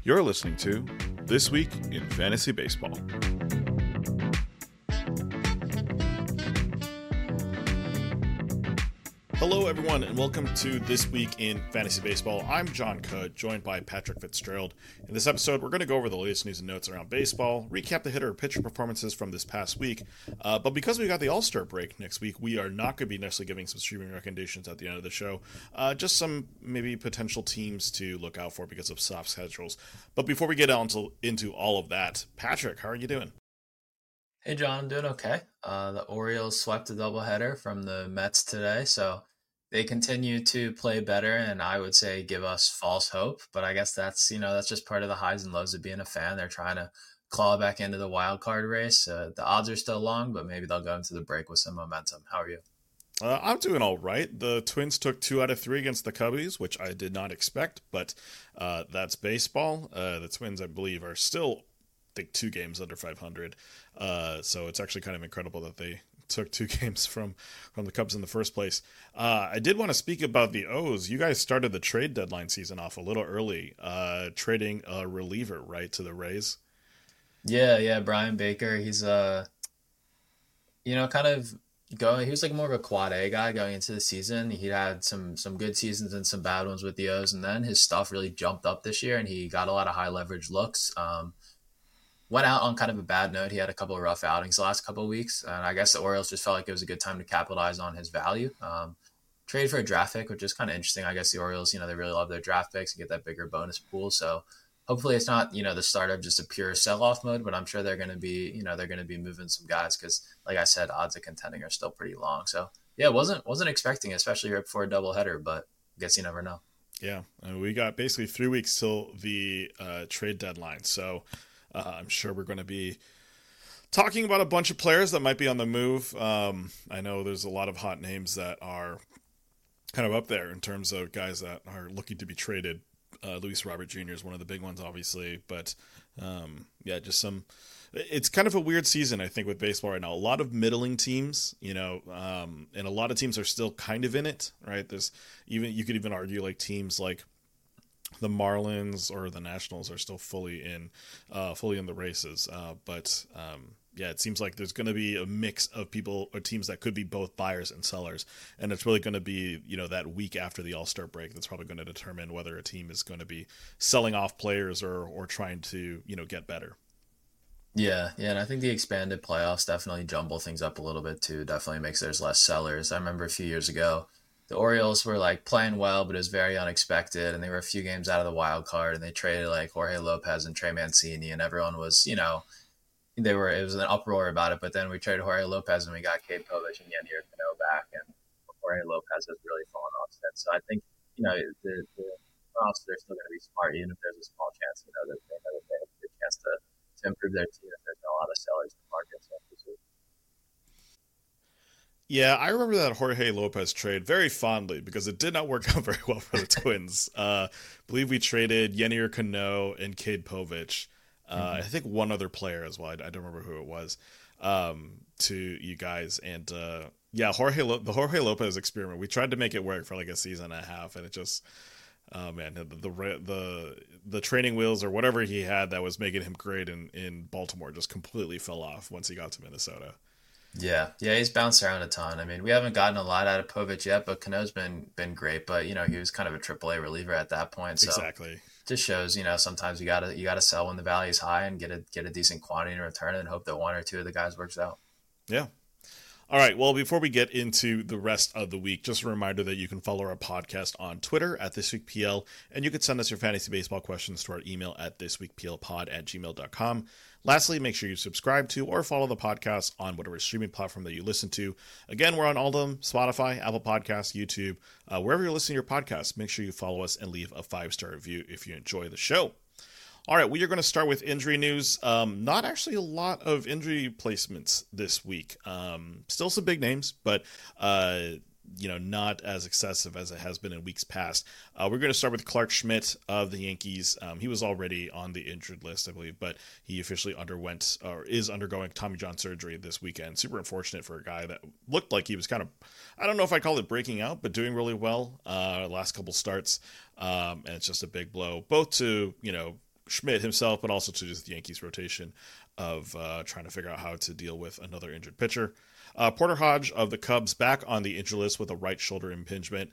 You're listening to This Week in Fantasy Baseball. Hello, everyone, and welcome to This Week in Fantasy Baseball. I'm John Cudd, joined by Patrick Fitzgerald. In this episode, we're going to go over the latest news and notes around baseball, recap the hitter and pitcher performances from this past week. But because we got the All-Star break next week, we are not going to be necessarily giving some streaming recommendations at the end of the show. Just some maybe potential teams to look out for because of soft schedules. But before we get into all of that, Patrick, how are you doing? Hey, John, I'm doing okay. The Orioles swept a doubleheader from the Mets today, so they continue to play better and I would say give us false hope. But I guess that's just part of the highs and lows of being a fan. They're trying to claw back into the wild card race. The odds are still long, but maybe they'll go into the break with some momentum. How are you? I'm doing all right. The Twins took 2 out of 3 against the Cubbies, which I did not expect, but that's baseball. The Twins, I believe, are still, I think, 2 games under 500. So it's actually kind of incredible that they took 2 games from the Cubs in the first place. I did want to speak about the O's. You guys started the trade deadline season off a little early, trading a reliever, right, to the Rays? Yeah, Brian Baker. He's kind of going. He was like more of a quad A guy going into the season. He had some good seasons and some bad ones with the O's, and then his stuff really jumped up this year, and he got a lot of high leverage looks. Went out on kind of a bad note. He had a couple of rough outings the last couple of weeks, and I guess the Orioles just felt like it was a good time to capitalize on his value. Trade for a draft pick, which is kind of interesting. I guess the Orioles, they really love their draft picks and get that bigger bonus pool. So hopefully it's not, the start of just a pure sell-off mode, but I'm sure they're going to be, moving some guys because, like I said, odds of contending are still pretty long. So yeah, wasn't expecting, especially right before a doubleheader, but I guess you never know. Yeah, and we got basically 3 weeks till the trade deadline. So I'm sure we're going to be talking about a bunch of players that might be on the move. I know there's a lot of hot names that are kind of up there in terms of guys that are looking to be traded. Luis Robert Jr. is one of the big ones, obviously. But, it's kind of a weird season, I think, with baseball right now. A lot of middling teams, and a lot of teams are still kind of in it, right? You could even argue like teams like the Marlins or the Nationals are still fully in the races. It seems like there's going to be a mix of people or teams that could be both buyers and sellers. And it's really going to be, that week after the All-Star break that's probably going to determine whether a team is going to be selling off players or trying to, get better. Yeah, and I think the expanded playoffs definitely jumble things up a little bit too. Definitely makes there's less sellers. I remember a few years ago, the Orioles were like playing well, but it was very unexpected, and they were a few games out of the wild card, and they traded like Jorge Lopez and Trey Mancini, and everyone was, it was an uproar about it. But then we traded Jorge Lopez, and we got Cade Povich and Yennier Cano back, and Jorge Lopez has really fallen off since. So I think, the playoffs, they're still going to be smart, even if there's a small chance, that they have a good chance to improve their team if there's not a lot of sellers in the market. So yeah, I remember that Jorge Lopez trade very fondly because it did not work out very well for the Twins. I believe we traded Yennier Cano and Cade Povich. I think one other player as well. I don't remember who it was, to you guys. And the Jorge Lopez experiment, we tried to make it work for like a season and a half, and it just, the training wheels or whatever he had that was making him great in Baltimore just completely fell off once he got to Minnesota. Yeah, he's bounced around a ton. I mean, we haven't gotten a lot out of Povich yet, but Cano's been great. But he was kind of a AAA reliever at that point. So exactly, just shows sometimes you gotta sell when the value is high and get a decent quantity in return and hope that one or two of the guys works out. Yeah. All right, well, before we get into the rest of the week, just a reminder that you can follow our podcast on Twitter at ThisWeekPL, and you can send us your fantasy baseball questions to our email at thisweekplpod@gmail.com. Lastly, make sure you subscribe to or follow the podcast on whatever streaming platform that you listen to. Again, we're on all of them, Spotify, Apple Podcasts, YouTube, wherever you're listening to your podcast. Make sure you follow us and leave a 5-star review if you enjoy the show. All right, we are going to start with injury news. Not actually a lot of injury placements this week. Still some big names, but not as excessive as it has been in weeks past. We're going to start with Clarke Schmidt of the Yankees. He was already on the injured list, I believe, but he officially is undergoing Tommy John surgery this weekend. Super unfortunate for a guy that looked like he was kind of, I don't know if I call it breaking out, but doing really well last couple starts. And it's just a big blow, both to, Schmidt himself, but also to just the Yankees rotation of trying to figure out how to deal with another injured pitcher. Porter Hodge of the Cubs back on the injured list with a right shoulder impingement.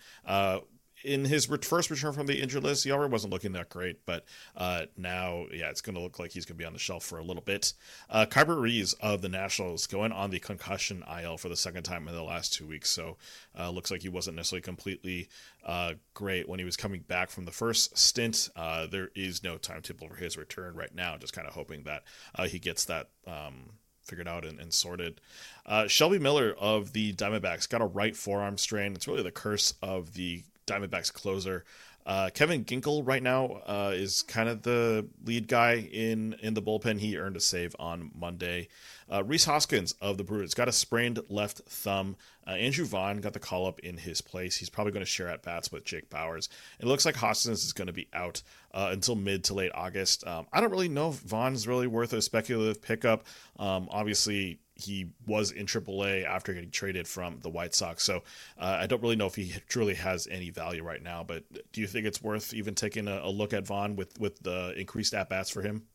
In his first return from the injured list, he already wasn't looking that great, but now, it's going to look like he's going to be on the shelf for a little bit. Kyber Ruiz of the Nationals going on the concussion IL for the second time in the last 2 weeks, so looks like he wasn't necessarily completely great when he was coming back from the first stint. There is no timetable for his return right now, just kind of hoping that he gets that figured out and sorted. Shelby Miller of the Diamondbacks got a right forearm strain. It's really the curse of the Diamondbacks closer. Kevin Ginkel right now is kind of the lead guy in the bullpen. He earned a save on Monday. Rhys Hoskins of the Brewers got a sprained left thumb. Andrew Vaughn got the call-up in his place. He's probably going to share at-bats with Jake Bauers. It looks like Hoskins is going to be out until mid to late August. I don't really know if Vaughn's really worth a speculative pickup. Obviously, he was in AAA after getting traded from the White Sox. So I don't really know if he truly has any value right now. But do you think it's worth even taking a look at Vaughn with the increased at-bats for him?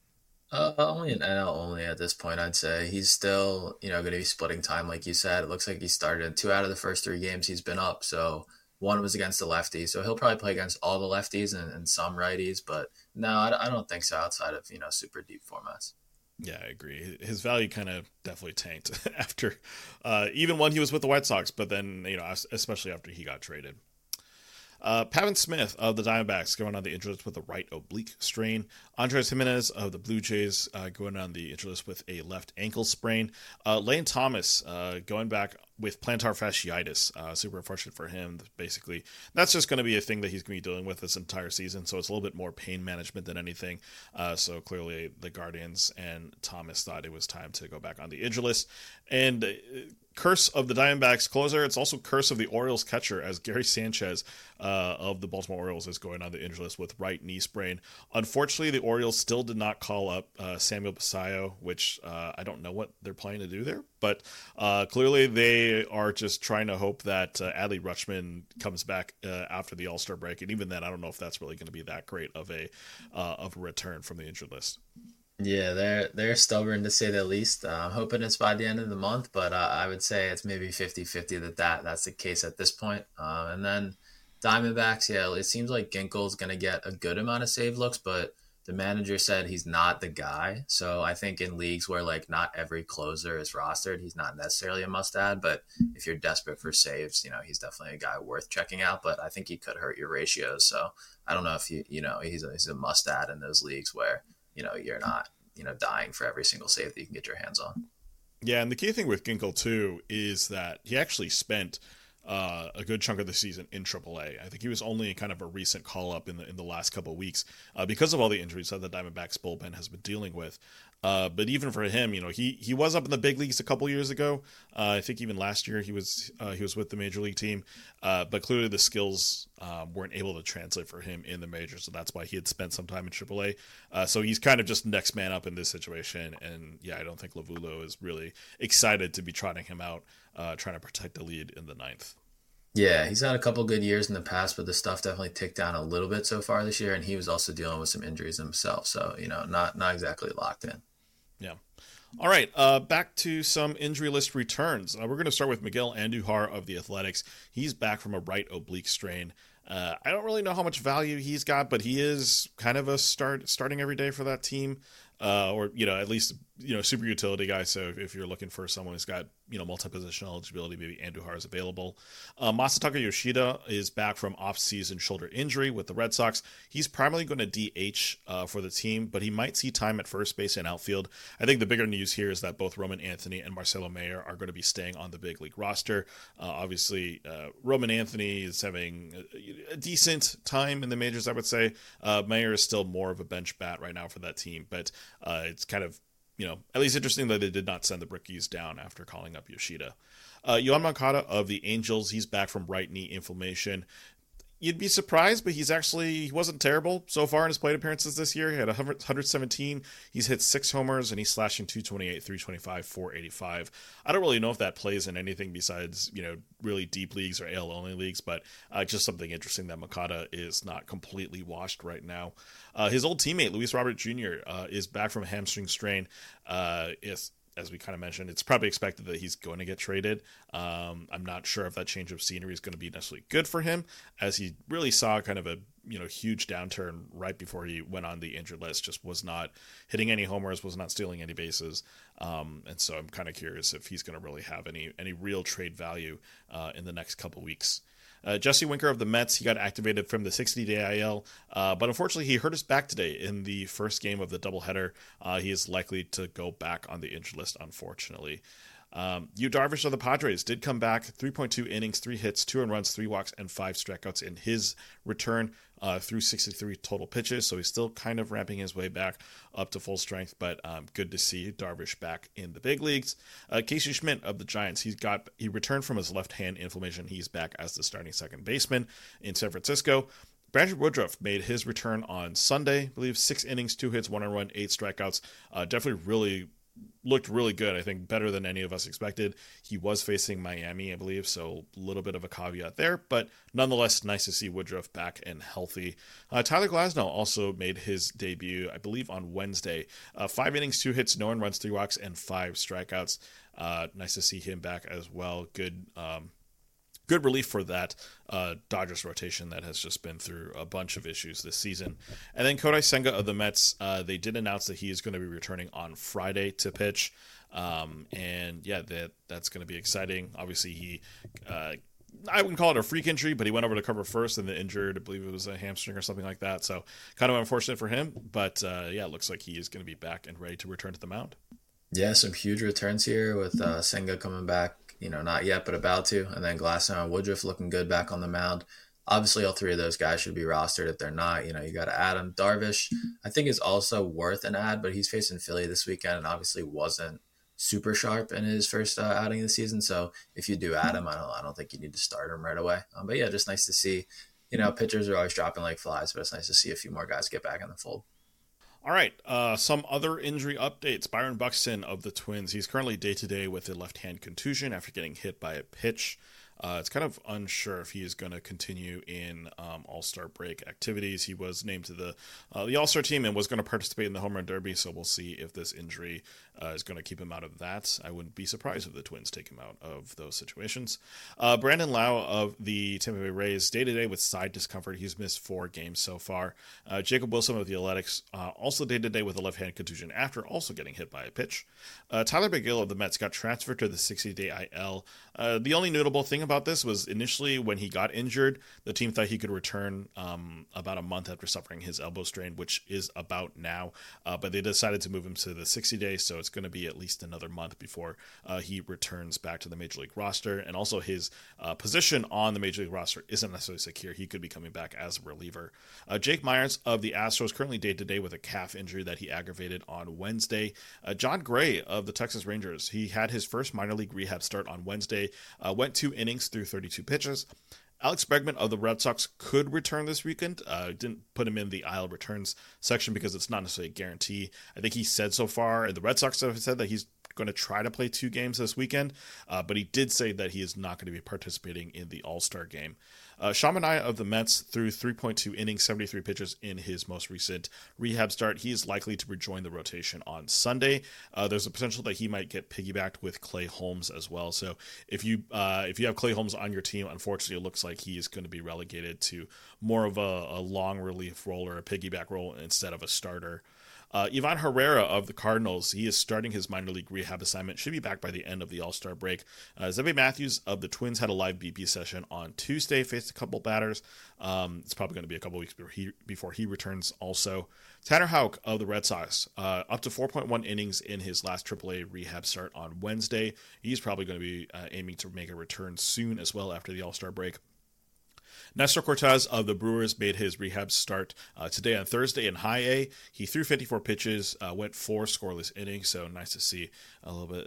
Only an NL only at this point, I'd say. He's still, going to be splitting time, like you said. It looks like he started 2 out of the first 3 games he's been up. So 1 was against the lefties. So he'll probably play against all the lefties and some righties. But no, I don't think so outside of, super deep formats. Yeah, I agree. His value kind of definitely tanked after, even when he was with the White Sox, but then, especially after he got traded. Pavin Smith of the Diamondbacks going on the injured list with a right oblique strain. Andres Jimenez of the Blue Jays going on the injured list with a left ankle sprain. Lane Thomas going back with plantar fasciitis. Super unfortunate for him. Basically, that's just going to be a thing that he's going to be dealing with this entire season. So it's a little bit more pain management than anything. So clearly the Guardians and Thomas thought it was time to go back on the injured list. And curse of the Diamondbacks closer. It's also curse of the Orioles catcher, as Gary Sanchez of the Baltimore Orioles is going on the injured list with right knee sprain. Unfortunately, the Orioles still did not call up Samuel Basallo, which I don't know what they're planning to do there. But clearly they are just trying to hope that Adley Rutschman comes back after the All-Star break. And even then, I don't know if that's really going to be that great of a return from the injured list. Yeah, they're stubborn to say the least. I'm hoping it's by the end of the month, but I would say it's maybe 50-50 that's the case at this point. And then Diamondbacks, it seems like Ginkel's going to get a good amount of save looks, but the manager said he's not the guy. So I think in leagues where not every closer is rostered, he's not necessarily a must-add. But if you're desperate for saves, he's definitely a guy worth checking out. But I think he could hurt your ratios. So I don't know if he's a must-add in those leagues where you're not, dying for every single save that you can get your hands on. Yeah, and the key thing with Ginkel, too, is that he actually spent a good chunk of the season in AAA. I think he was only kind of a recent call-up in the last couple of weeks because of all the injuries that the Diamondbacks bullpen has been dealing with. But even for him, he was up in the big leagues a couple years ago. I think even last year he was with the major league team. But clearly the skills weren't able to translate for him in the majors, so that's why he had spent some time in AAA. So he's kind of just next man up in this situation. And yeah, I don't think Lovulo is really excited to be trotting him out, trying to protect the lead in the 9th. Yeah, he's had a couple good years in the past, but the stuff definitely ticked down a little bit so far this year, and he was also dealing with some injuries himself. So, not exactly locked in. Yeah. All right, back to some injury list returns. We're going to start with Miguel Andujar of the Athletics. He's back from a right oblique strain. I don't really know how much value he's got, but he is kind of a starting every day for that team. Or, at least, super utility guy. So if you're looking for someone who's got, multi-positional eligibility, maybe Andujar is available. Masataka Yoshida is back from off-season shoulder injury with the Red Sox. He's primarily going to DH for the team, but he might see time at first base and outfield. I think the bigger news here is that both Roman Anthony and Marcelo Mayer are going to be staying on the big league roster. Obviously, Roman Anthony is having a decent time in the majors, I would say. Mayer is still more of a bench bat right now for that team, but it's kind of, at least interesting that they did not send the Brickies down after calling up Yoshida. Yoan Moncada of the Angels, he's back from right knee inflammation. You'd be surprised, but he wasn't terrible so far in his plate appearances this year. He had 117. He's hit 6 homers, and he's slashing 228, 325, 485. I don't really know if that plays in anything besides, really deep leagues or AL only leagues, but just something interesting that Moncada is not completely washed right now. His old teammate, Luis Robert Jr., is back from a hamstring strain. As we kind of mentioned, it's probably expected that he's going to get traded. I'm not sure if that change of scenery is going to be necessarily good for him, as he really saw kind of a huge downturn right before he went on the injured list. Just was not hitting any homers, was not stealing any bases, and so I'm kind of curious if he's going to really have any real trade value in the next couple weeks. Jesse Winker of the Mets, he got activated from the 60-day IL, but unfortunately he hurt his back today in the first game of the doubleheader. He is likely to go back on the injured list, unfortunately. Yu Darvish of the Padres did come back, 3.2 innings, 3 hits, 2 earned runs, 3 walks, and 5 strikeouts in his return through 63 total pitches. So he's still kind of ramping his way back up to full strength, but good to see Darvish back in the big leagues. Casey Schmidt of the Giants, he returned from his left hand inflammation. He's back as the starting second baseman in San Francisco. Brandon Woodruff made his return on Sunday, I believe 6 innings, 2 hits, 1 earned run, 8 strikeouts. Definitely looked really good. I think better than any of us expected. He was facing Miami, I believe, so a little bit of a caveat there, but nonetheless, nice to see Woodruff back and healthy. Tyler Glasnow also made his debut, I believe, on Wednesday. 5 innings, 2 hits, no earned runs, 3 walks, and 5 strikeouts. Nice to see him back as well. Good relief for that Dodgers rotation that has just been through a bunch of issues this season. And then Kodai Senga of the Mets, they did announce that he is going to be returning on Friday to pitch. And yeah, that's going to be exciting. Obviously, I wouldn't call it a freak injury, but he went over to cover first and then injured. I believe it was a hamstring or something like that. So kind of unfortunate for him. But yeah, it looks like he is going to be back and ready to return to the mound. Yeah, some huge returns here with Senga coming back. Not yet, but about to. And then Glasnow and Woodruff looking good back on the mound. Obviously, all 3 of those guys should be rostered. If they're not, you got to add them. Darvish, I think, is also worth an add, but he's facing Philly this weekend and obviously wasn't super sharp in his first outing of the season. So if you do add him, I don't think you need to start him right away. But yeah, just nice to see. Pitchers are always dropping like flies, but it's nice to see a few more guys get back in the fold. All right, some other injury updates. Byron Buxton of the Twins, he's currently day-to-day with a left-hand contusion after getting hit by a pitch. It's kind of unsure if he is going to continue in All-Star break activities. He was named to the All-Star team and was going to participate in the Home Run Derby, so we'll see if this injury is going to keep him out of that. I wouldn't be surprised if the Twins take him out of those situations. Brandon Lau of the Tampa Bay Rays, day-to-day with side discomfort. He's missed 4 games so far. Jacob Wilson of the Athletics, also day-to-day with a left-hand contusion after also getting hit by a pitch. Tyler McGill of the Mets got transferred to the 60-day IL. The only notable thing about this was initially when he got injured, the team thought he could return about a month after suffering his elbow strain, which is about now. But they decided to move him to the 60 days, so it's going to be at least another month before he returns back to the Major League roster. And also his position on the Major League roster isn't necessarily secure. He could be coming back as a reliever. Jake Myers of the Astros, currently day-to-day with a calf injury that he aggravated on Wednesday. John Gray of the Texas Rangers, he had his first minor league rehab start on Wednesday, went 2 innings through 32 pitches. Alex Bregman of the Red Sox could return this weekend. Didn't put him in the IL returns section because it's not necessarily a guarantee. I think he said so far, and the Red Sox have said that he's going to try to play 2 games this weekend, but he did say that he is not going to be participating in the All-Star game. Sean Manaea of the Mets threw 3.2 innings, 73 pitches in his most recent rehab start. He is likely to rejoin the rotation on Sunday. There's a potential that he might get piggybacked with Clay Holmes as well. So if you have Clay Holmes on your team, unfortunately, it looks like he is going to be relegated to more of a long relief role or a piggyback role instead of a starter. Ivan Herrera of the Cardinals, he is starting his minor league rehab assignment, should be back by the end of the All-Star break. Zebby Matthews of the Twins had a live BP session on Tuesday, faced a couple batters. It's probably going to be a couple weeks before he returns also. Tanner Houck of the Red Sox, up to 4.1 innings in his last AAA rehab start on Wednesday. He's probably going to be aiming to make a return soon as well after the All-Star break. Nestor Cortez of the Brewers made his rehab start today on Thursday in High A. He threw 54 pitches, went 4 scoreless innings, so nice to see a little bit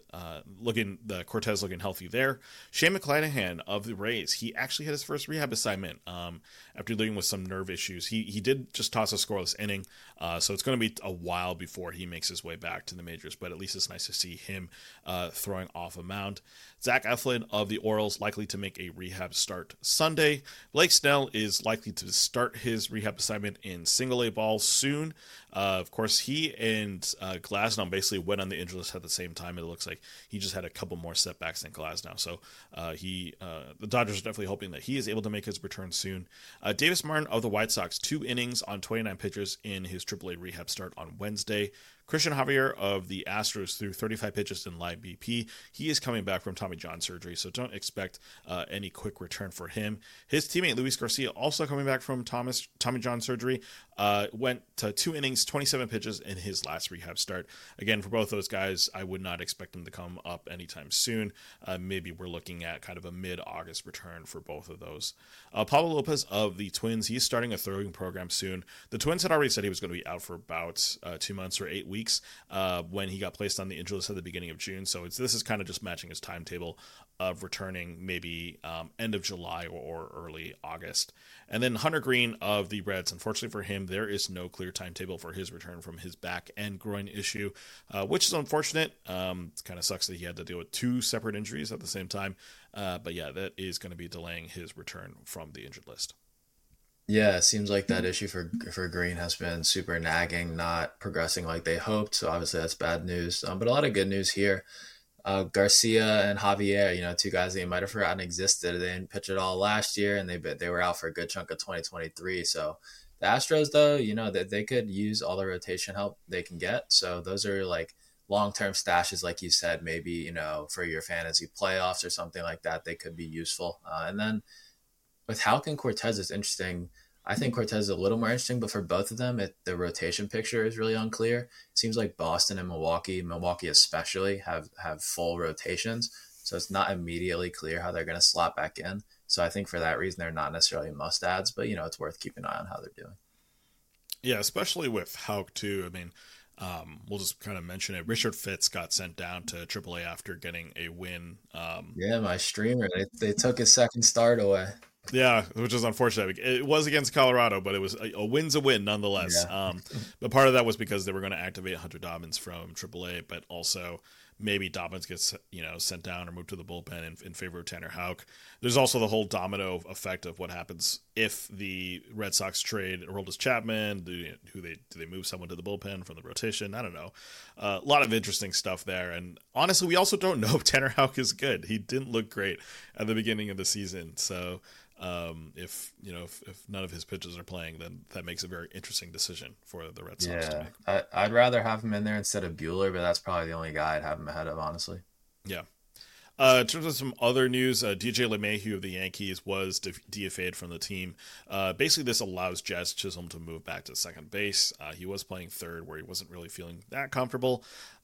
Cortez looking healthy there. Shane McClanahan of the Rays, he actually had his first rehab assignment after dealing with some nerve issues. He did just toss a scoreless inning, so it's going to be a while before he makes his way back to the majors, but at least it's nice to see him throwing off a mound. Zach Eflin of the Orioles likely to make a rehab start Sunday. Blake Snell is likely to start his rehab assignment in single-A ball soon. Of course, he and Glasnow basically went on the injury list at the same time. It looks like he just had a couple more setbacks than Glasnow. So the Dodgers are definitely hoping that he is able to make his return soon. Davis Martin of the White Sox, 2 innings on 29 pitches in his AAA rehab start on Wednesday. Christian Javier of the Astros threw 35 pitches in live BP. He is coming back from Tommy John surgery, so don't expect any quick return for him. His teammate Luis Garcia, also coming back from Tommy John surgery, went to 2 innings, 27 pitches in his last rehab start. Again, for both those guys, I would not expect them to come up anytime soon. Maybe we're looking at kind of a mid-August return for both of those. Pablo Lopez of the Twins, he's starting a throwing program soon. The Twins had already said he was going to be out for about 2 months or 8 weeks when he got placed on the injury list at the beginning of June. So this is kind of just matching his timetable of returning maybe end of July or early August. And then Hunter Green of the Reds, unfortunately for him, there is no clear timetable for his return from his back and groin issue, which is unfortunate. It kind of sucks that he had to deal with 2 separate injuries at the same time. But yeah, that is going to be delaying his return from the injured list. Yeah, it seems like that issue for Green has been super nagging, not progressing like they hoped. So obviously that's bad news. But a lot of good news here. Garcia and Javier, 2 guys that you might have forgotten existed. They didn't pitch at all last year, and they were out for a good chunk of 2023. So the Astros, though, that they could use all the rotation help they can get. So those are like long-term stashes, like you said, maybe, for your fantasy playoffs or something like that, they could be useful. And then with Houck and Cortez, it's interesting. I think Cortez is a little more interesting, but for both of them, the rotation picture is really unclear. It seems like Boston and Milwaukee especially, have full rotations. So it's not immediately clear how they're going to slot back in. So I think for that reason, they're not necessarily must-adds, but, it's worth keeping an eye on how they're doing. Yeah, especially with Houck, too. I mean, we'll just kind of mention it. Richard Fitz got sent down to AAA after getting a win. Yeah, my streamer. They took his second start away. Yeah, which is unfortunate. It was against Colorado, but it was a win's a win nonetheless. Yeah. But part of that was because they were going to activate Hunter Dobbins from AAA, but also maybe Dobbins gets sent down or moved to the bullpen in favor of Tanner Houck. There's also the whole domino effect of what happens if the Red Sox trade Aroldis Chapman. Do they move someone to the bullpen from the rotation? I don't know. A lot of interesting stuff there. And honestly, we also don't know if Tanner Houck is good. He didn't look great at the beginning of the season. So if none of his pitches are playing, then that makes a very interesting decision for the Red Sox to make. I'd rather have him in there instead of Buehler, but that's probably the only guy I'd have him ahead of, honestly. Yeah. In terms of some other news, DJ LeMahieu of the Yankees was DFA'd from the team. Basically, this allows Jazz Chisholm to move back to second base. He was playing third, where he wasn't really feeling that comfortable.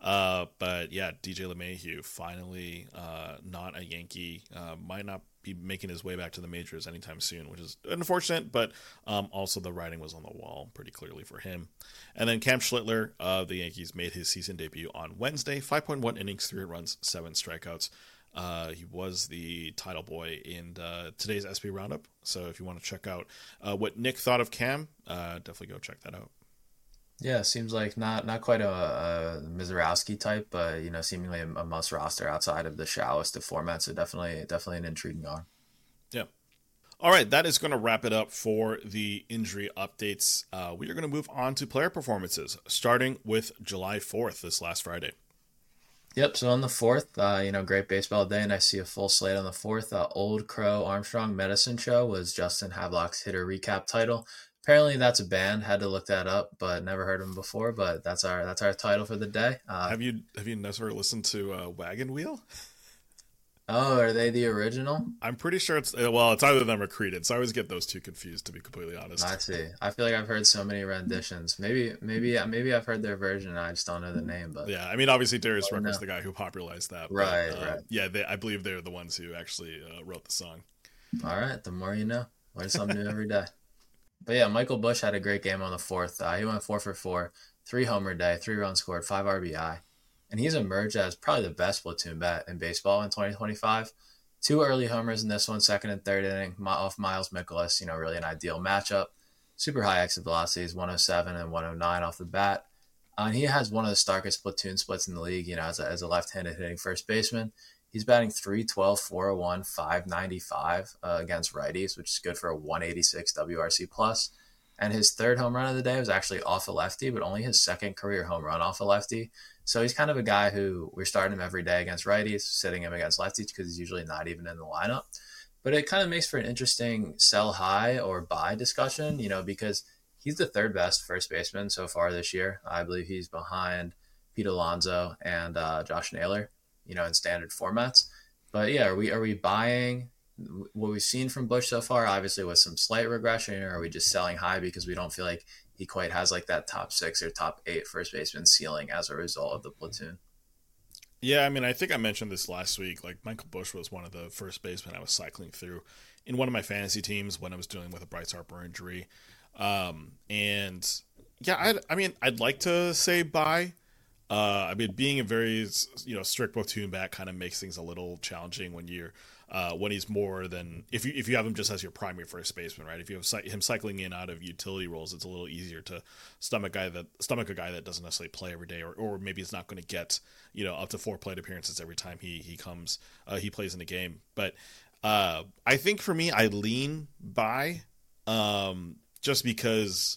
But yeah, DJ LeMahieu finally not a Yankee. Might not be making his way back to the majors anytime soon, which is unfortunate, but also the writing was on the wall pretty clearly for him. And then Cam Schlittler of the Yankees made his season debut on Wednesday. 5.1 innings, 3 runs, 7 strikeouts. He was the title boy in today's SP Roundup. So if you want to check out what Nick thought of Cam, definitely go check that out. Yeah, seems like not quite a Mizorowski type, but seemingly a must roster outside of the shallowest of formats. So definitely an intriguing arm. Yeah. All right, that is going to wrap it up for the injury updates. We are going to move on to player performances, starting with July 4th, this last Friday. Yep, so on the 4th, great baseball day, and I see a full slate on the 4th. Old Crow Armstrong Medicine Show was Justin Havlock's hitter recap title. Apparently that's a band. Had to look that up, but never heard of them before. But that's our title for the day. Have you never listened to Wagon Wheel? Oh, are they the original? I'm pretty sure it's either them or Creedence. I always get those two confused, to be completely honest. I see. I feel like I've heard so many renditions. Maybe I've heard their version and I just don't know the name. But yeah, I mean, obviously Darius Rucker's the guy who popularized that. Right, but, right. Yeah, I believe they're the ones who actually wrote the song. All right, the more you know. Learn something new every day. But yeah, Michael Bush had a great game on the fourth. He went 4 for 4, 3 homer day, 3 runs scored, 5 RBI, and he's emerged as probably the best platoon bat in baseball in 2025. 2 early homers in this one, second and third inning, off Miles Mikolas. Really an ideal matchup. Super high exit velocities, 107 and 109 off the bat. And he has one of the starkest platoon splits in the league. As a left-handed hitting first baseman. He's batting 312, 401, 595 against righties, which is good for a 186 WRC plus. And his third home run of the day was actually off a lefty, but only his second career home run off a lefty. So he's kind of a guy who we're starting him every day against righties, sitting him against lefties because he's usually not even in the lineup. But it kind of makes for an interesting sell high or buy discussion, because he's the third best first baseman so far this year. I believe he's behind Pete Alonso and Josh Naylor, in standard formats. But yeah, are we buying what we've seen from Bush so far? Obviously, with some slight regression, or are we just selling high because we don't feel like he quite has like that top 6 or top 8 first baseman ceiling as a result of the platoon? Yeah, I mean, I think I mentioned this last week. Like, Michael Bush was one of the first basemen I was cycling through in one of my fantasy teams when I was dealing with a Bryce Harper injury. And yeah, I'd like to say buy. Being a very strict platoon bat kind of makes things a little challenging when he's more than if you have him just as your primary first baseman, right? If you have him cycling in out of utility roles, it's a little easier to stomach a guy that doesn't necessarily play every day, or maybe is not going to get up to 4 plate appearances every time he plays in the game. But I think for me, I lean by just because.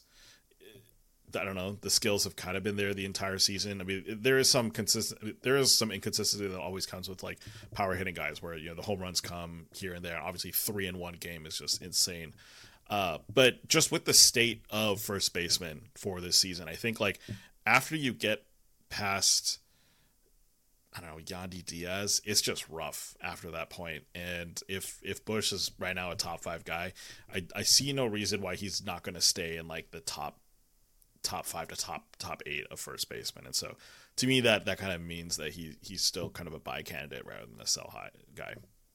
I don't know. The skills have kind of been there the entire season. I mean, there is some inconsistency that always comes with like power hitting guys, where the home runs come here and there. Obviously, 3 in one game is just insane. But just with the state of first baseman for this season, I think like after you get past, I don't know, Yandy Diaz, it's just rough after that point. And if Bush is right now a top 5 guy, I see no reason why he's not going to stay in like the top 5 to top 8 of first baseman. And so to me that kind of means that he's still kind of a buy candidate rather than a sell high guy.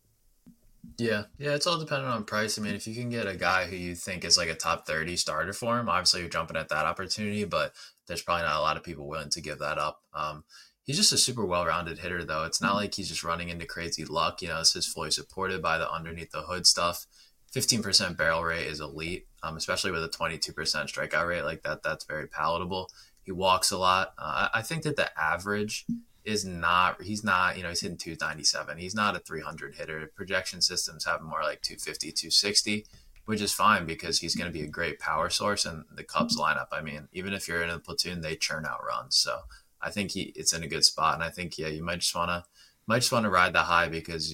Yeah, it's all dependent on price. I mean, if you can get a guy who you think is like a top 30 starter for him, obviously you're jumping at that opportunity, but there's probably not a lot of people willing to give that up. He's just a super well-rounded hitter, though. It's not like he's just running into crazy luck. This is fully supported by the underneath the hood stuff. 15% barrel rate is elite, especially with a 22% strikeout rate. Like that's very palatable. He walks a lot. I think that the average he's not, he's hitting 297. He's not a 300 hitter. Projection systems have him more like 250, 260, which is fine because he's going to be a great power source. And the Cubs lineup, I mean, even if you're in a platoon, they churn out runs. So I think it's in a good spot. And I think, you might just want to ride the high because,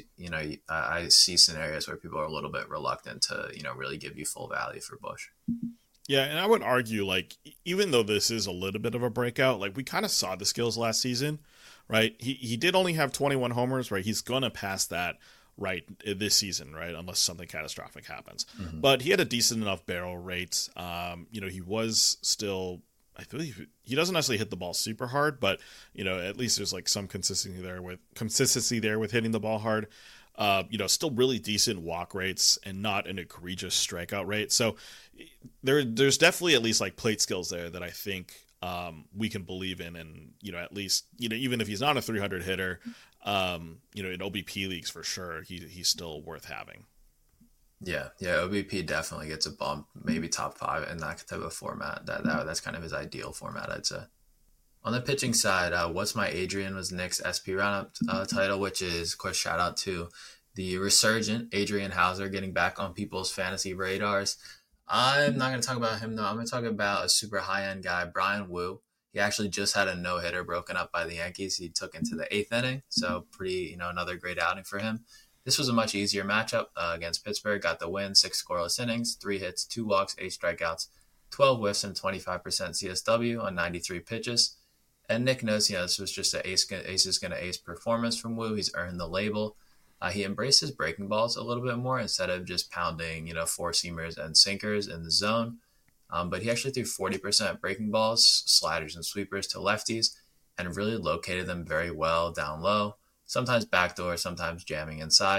I see scenarios where people are a little bit reluctant to, really give you full value for Bush. Yeah, and I would argue, like, even though this is a little bit of a breakout, like, we kind of saw the skills last season, right? He did only have 21 homers, right? He's going to pass that, right, this season, right, unless something catastrophic happens. Mm-hmm. But he had a decent enough barrel rate. He was still, I believe, he doesn't necessarily hit the ball super hard, but, at least there's, like, some consistency there with hitting the ball hard. Still really decent walk rates and not an egregious strikeout rate. So there's definitely at least like plate skills there that I think we can believe in. And, at least, even if he's not a 300 hitter, in OBP leagues for sure, he's still worth having. Yeah. OBP definitely gets a bump, maybe top 5 in that type of format. That's kind of his ideal format, I'd say. On the pitching side, What's My Adrian was Nick's SP roundup title, which is, of course, shout out to the resurgent Adrian Hauser getting back on people's fantasy radars. I'm not going to talk about him, though. I'm going to talk about a super high-end guy, Bryan Woo. He actually just had a no-hitter broken up by the Yankees. He took into the 8th inning, so pretty, another great outing for him. This was a much easier matchup against Pittsburgh. Got the win, 6 scoreless innings, 3 hits, 2 walks, 8 strikeouts, 12 whiffs, and 25% CSW on 93 pitches. And Nick knows, this was just an ace is going to ace performance from Woo. He's earned the label. He embraced his breaking balls a little bit more instead of just pounding, 4-seamers and sinkers in the zone. But he actually threw 40% breaking balls, sliders, and sweepers to lefties and really located them very well down low, sometimes backdoor, sometimes jamming inside.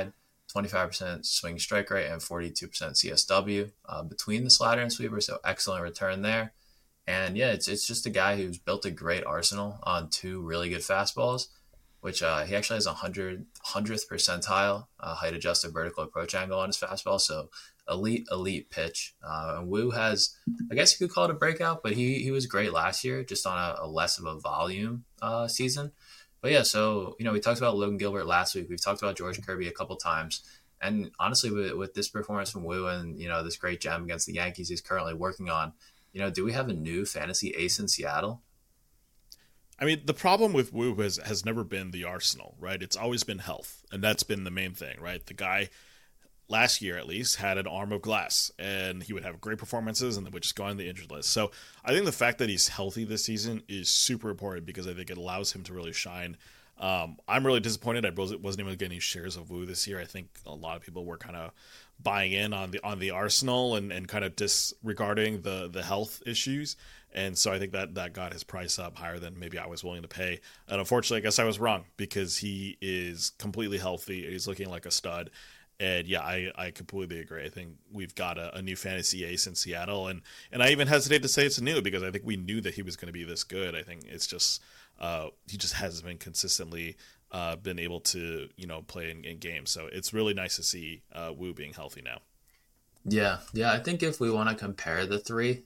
25% swing strike rate, and 42% CSW between the slider and sweeper. So excellent return there. And yeah, it's just a guy who's built a great arsenal on two really good fastballs, which he actually has a 100th percentile height adjusted vertical approach angle on his fastball. So elite pitch. And Wu has, I guess you could call it a breakout, but he was great last year, just on a less of a volume season. But yeah, so we talked about Logan Gilbert last week. We've talked about George Kirby a couple times. And honestly, with this performance from Wu and this great gem against the Yankees he's currently working on, do we have a new fantasy ace in Seattle? I mean, the problem with Wu has never been the arsenal, right? It's always been health, and that's been the main thing, right? The guy, last year at least, had an arm of glass, and he would have great performances, and then would just go on the injured list. So I think the fact that he's healthy this season is super important because I think it allows him to really shine. I'm really disappointed I wasn't able to get any shares of Wu this year. I think a lot of people were kind of buying in on the arsenal and kind of disregarding the health issues. And so I think that got his price up higher than maybe I was willing to pay. And unfortunately, I guess I was wrong because he is completely healthy. He's looking like a stud. And yeah, I completely agree. I think we've got a new fantasy ace in Seattle. And I even hesitate to say it's new because I think we knew that he was going to be this good. I think it's just he just hasn't been consistently been able to play in games. So it's really nice to see Wu being healthy now. Yeah. I think if we want to compare the three,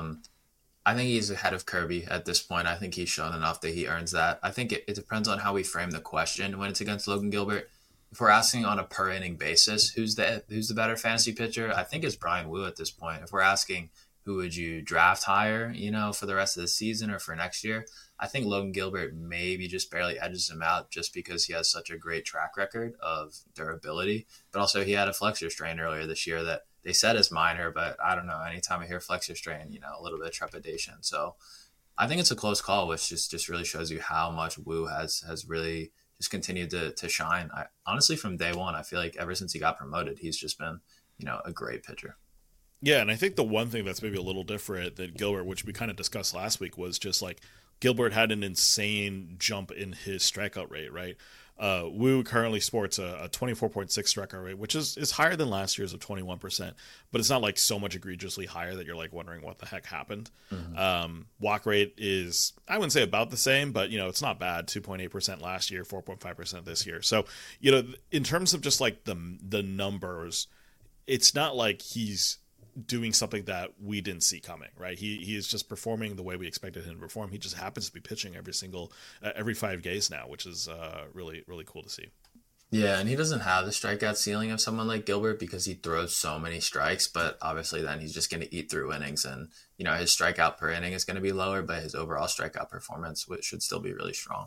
I think he's ahead of Kirby at this point. I think he's shown enough that he earns that. I think it depends on how we frame the question when it's against Logan Gilbert. If we're asking on a per inning basis, who's the better fantasy pitcher? I think it's Bryan Wu at this point. If we're asking who would you draft higher, for the rest of the season or for next year, I think Logan Gilbert maybe just barely edges him out just because he has such a great track record of durability. But also he had a flexor strain earlier this year that they said is minor, but I don't know. Anytime I hear flexor strain, a little bit of trepidation. So I think it's a close call, which just really shows you how much Wu has really just continued to shine. Honestly, from day one, I feel like ever since he got promoted, he's just been, a great pitcher. Yeah, and I think the one thing that's maybe a little different than Gilbert, which we kind of discussed last week, was just like Gilbert had an insane jump in his strikeout rate, right? Wu currently sports a 24.6 strikeout rate, which is higher than last year's of 21%, but it's not like so much egregiously higher that you're like wondering what the heck happened. Mm-hmm. Walk rate is, I wouldn't say about the same, but it's not bad. 2.8% last year, 4.5% this year. So, in terms of just like the numbers, it's not like he's doing something that we didn't see coming, right? He is just performing the way we expected him to perform. He just happens to be pitching every 5 days now, which is really, really cool to see. Yeah, and he doesn't have the strikeout ceiling of someone like Gilbert because he throws so many strikes, but obviously then he's just going to eat through innings and, his strikeout per inning is going to be lower, but his overall strikeout performance should still be really strong.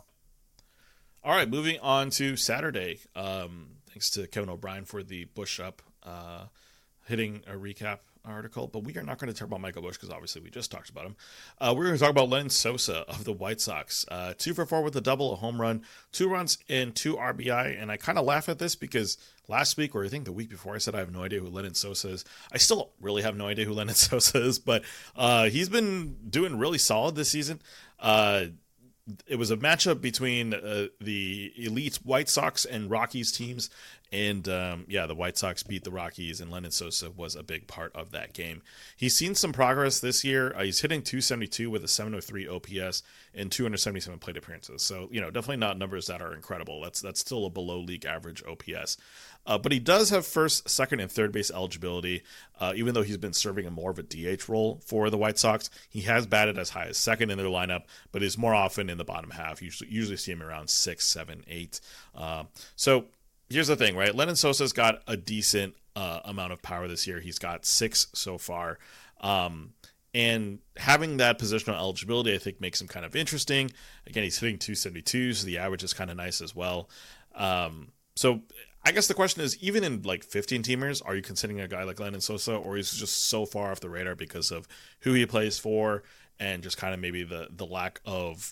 All right, moving on to Saturday. Thanks to Kevin O'Brien for the Bush Up hitting a recap article, but we are not going to talk about Michael Busch because obviously we just talked about him. We're going to talk about Lenyn Sosa of the White Sox. 2 for 4 with a double, a home run, 2 runs, and 2 RBI. And I kind of laugh at this because last week, or I think the week before, I said I have no idea who Lenyn Sosa is. I still really have no idea who Lenyn Sosa is, but he's been doing really solid this season. It was a matchup between the elite White Sox and Rockies teams. And the White Sox beat the Rockies, and Lenyn Sosa was a big part of that game. He's seen some progress this year. He's hitting 272 with a 703 OPS and 277 plate appearances. So, definitely not numbers that are incredible. That's still a below league average OPS. But he does have first, second, and third base eligibility. Even though he's been serving a more of a DH role for the White Sox, he has batted as high as second in their lineup, but is more often in the bottom half. You usually see him around 6, 7, 8. So here's the thing, right? Lenyn Sosa's got a decent amount of power this year. He's got 6 so far. And having that positional eligibility, I think, makes him kind of interesting. Again, he's hitting 272, so the average is kind of nice as well. So I guess the question is, even in like 15-teamers, are you considering a guy like Lenyn Sosa, or is he just so far off the radar because of who he plays for and just kind of maybe the lack of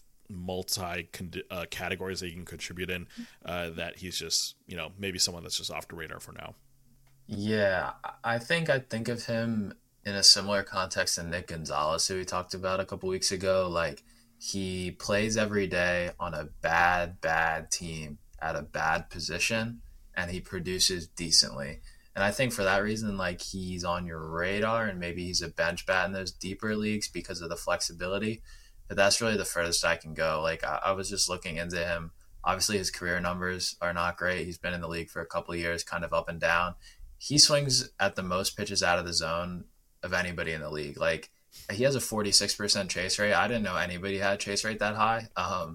categories that he can contribute in, that he's just, maybe someone that's just off the radar for now? Yeah, I think of him in a similar context to Nick Gonzalez, who we talked about a couple weeks ago. Like, he plays every day on a bad team at a bad position, and he produces decently. And I think for that reason, like he's on your radar, and maybe he's a bench bat in those deeper leagues because of the flexibility. But that's really the furthest I can go. Like I was just looking into him. Obviously, his career numbers are not great. He's been in the league for a couple of years, kind of up and down. He swings at the most pitches out of the zone of anybody in the league. Like he has a 46% chase rate. I didn't know anybody had a chase rate that high.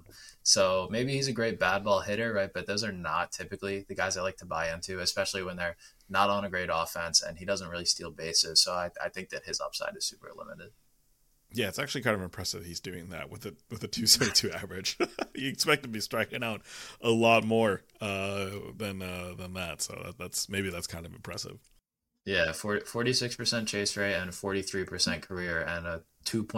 So maybe he's a great bad ball hitter, right? But those are not typically the guys I like to buy into, especially when they're not on a great offense and he doesn't really steal bases. So I think that his upside is super limited. Yeah, it's actually kind of impressive he's doing that with a 272 average. You expect him to be striking out a lot more than that. So that's kind of impressive. Yeah, 46% chase rate and 43% career and a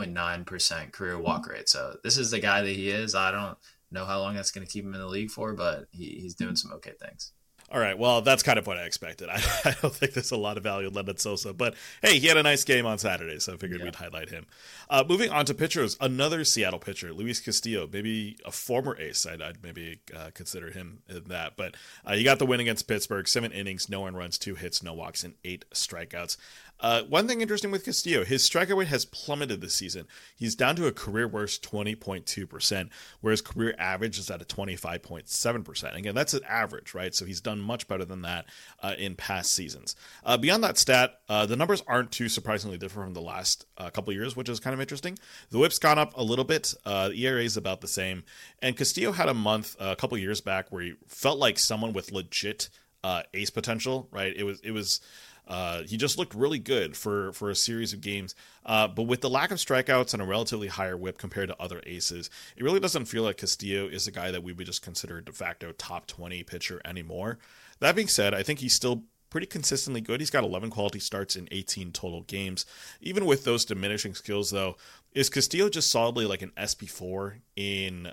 2.9% career walk rate. So this is the guy that he is. I don't know how long that's going to keep him in the league for, but he's doing some okay things. All right, well, that's kind of what I expected. I don't think there's a lot of value in Leonard Sosa, but hey, he had a nice game on Saturday, so I figured we'd highlight him. Moving on to pitchers, another Seattle pitcher, Luis Castillo, maybe a former ace. I'd maybe consider him in that, but he got the win against Pittsburgh, 7 innings, no earned runs, 2 hits, no walks, and 8 strikeouts. One thing interesting with Castillo, his strikeout rate has plummeted this season. He's down to a career worst 20.2%, whereas career average is at a 25.7%. Again, that's an average, right? So he's done much better than that in past seasons. Beyond that stat, the numbers aren't too surprisingly different from the last couple of years, which is kind of interesting. The whip's gone up a little bit. The ERA is about the same. And Castillo had a month a couple of years back where he felt like someone with legit ace potential, right? It was he just looked really good for a series of games. But with the lack of strikeouts and a relatively higher whip compared to other aces, it really doesn't feel like Castillo is a guy that we would just consider a de facto top 20 pitcher anymore. That being said, I think he's still pretty consistently good. He's got 11 quality starts in 18 total games. Even with those diminishing skills, though, is Castillo just solidly like an SP4 in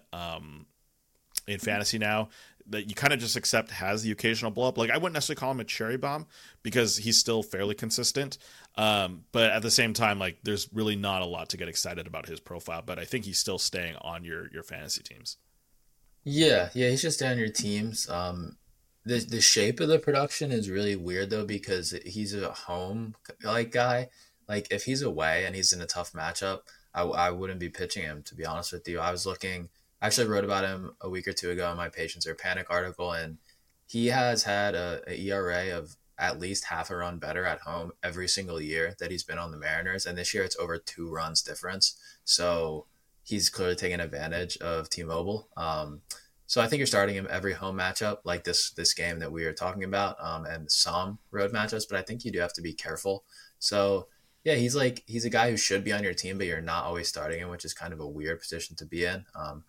fantasy now, that you kind of just accept has the occasional blow up? Like, I wouldn't necessarily call him a cherry bomb because he's still fairly consistent. But at the same time, like, there's really not a lot to get excited about his profile, but I think he's still staying on your fantasy teams. Yeah, he should stay on your teams. The shape of the production is really weird though because he's a home like guy. Like if he's away and he's in a tough matchup, I wouldn't be pitching him, to be honest with you. I actually wrote about him a week or two ago in my Patience or Panic article, and he has had a ERA of at least half a run better at home every single year that he's been on the Mariners, and this year it's over 2 runs difference. So he's clearly taking advantage of T-Mobile. So I think you're starting him every home matchup like this game that we are talking about, and some road matchups, but I think you do have to be careful. So yeah, he's a guy who should be on your team, but you're not always starting him, which is kind of a weird position to be in.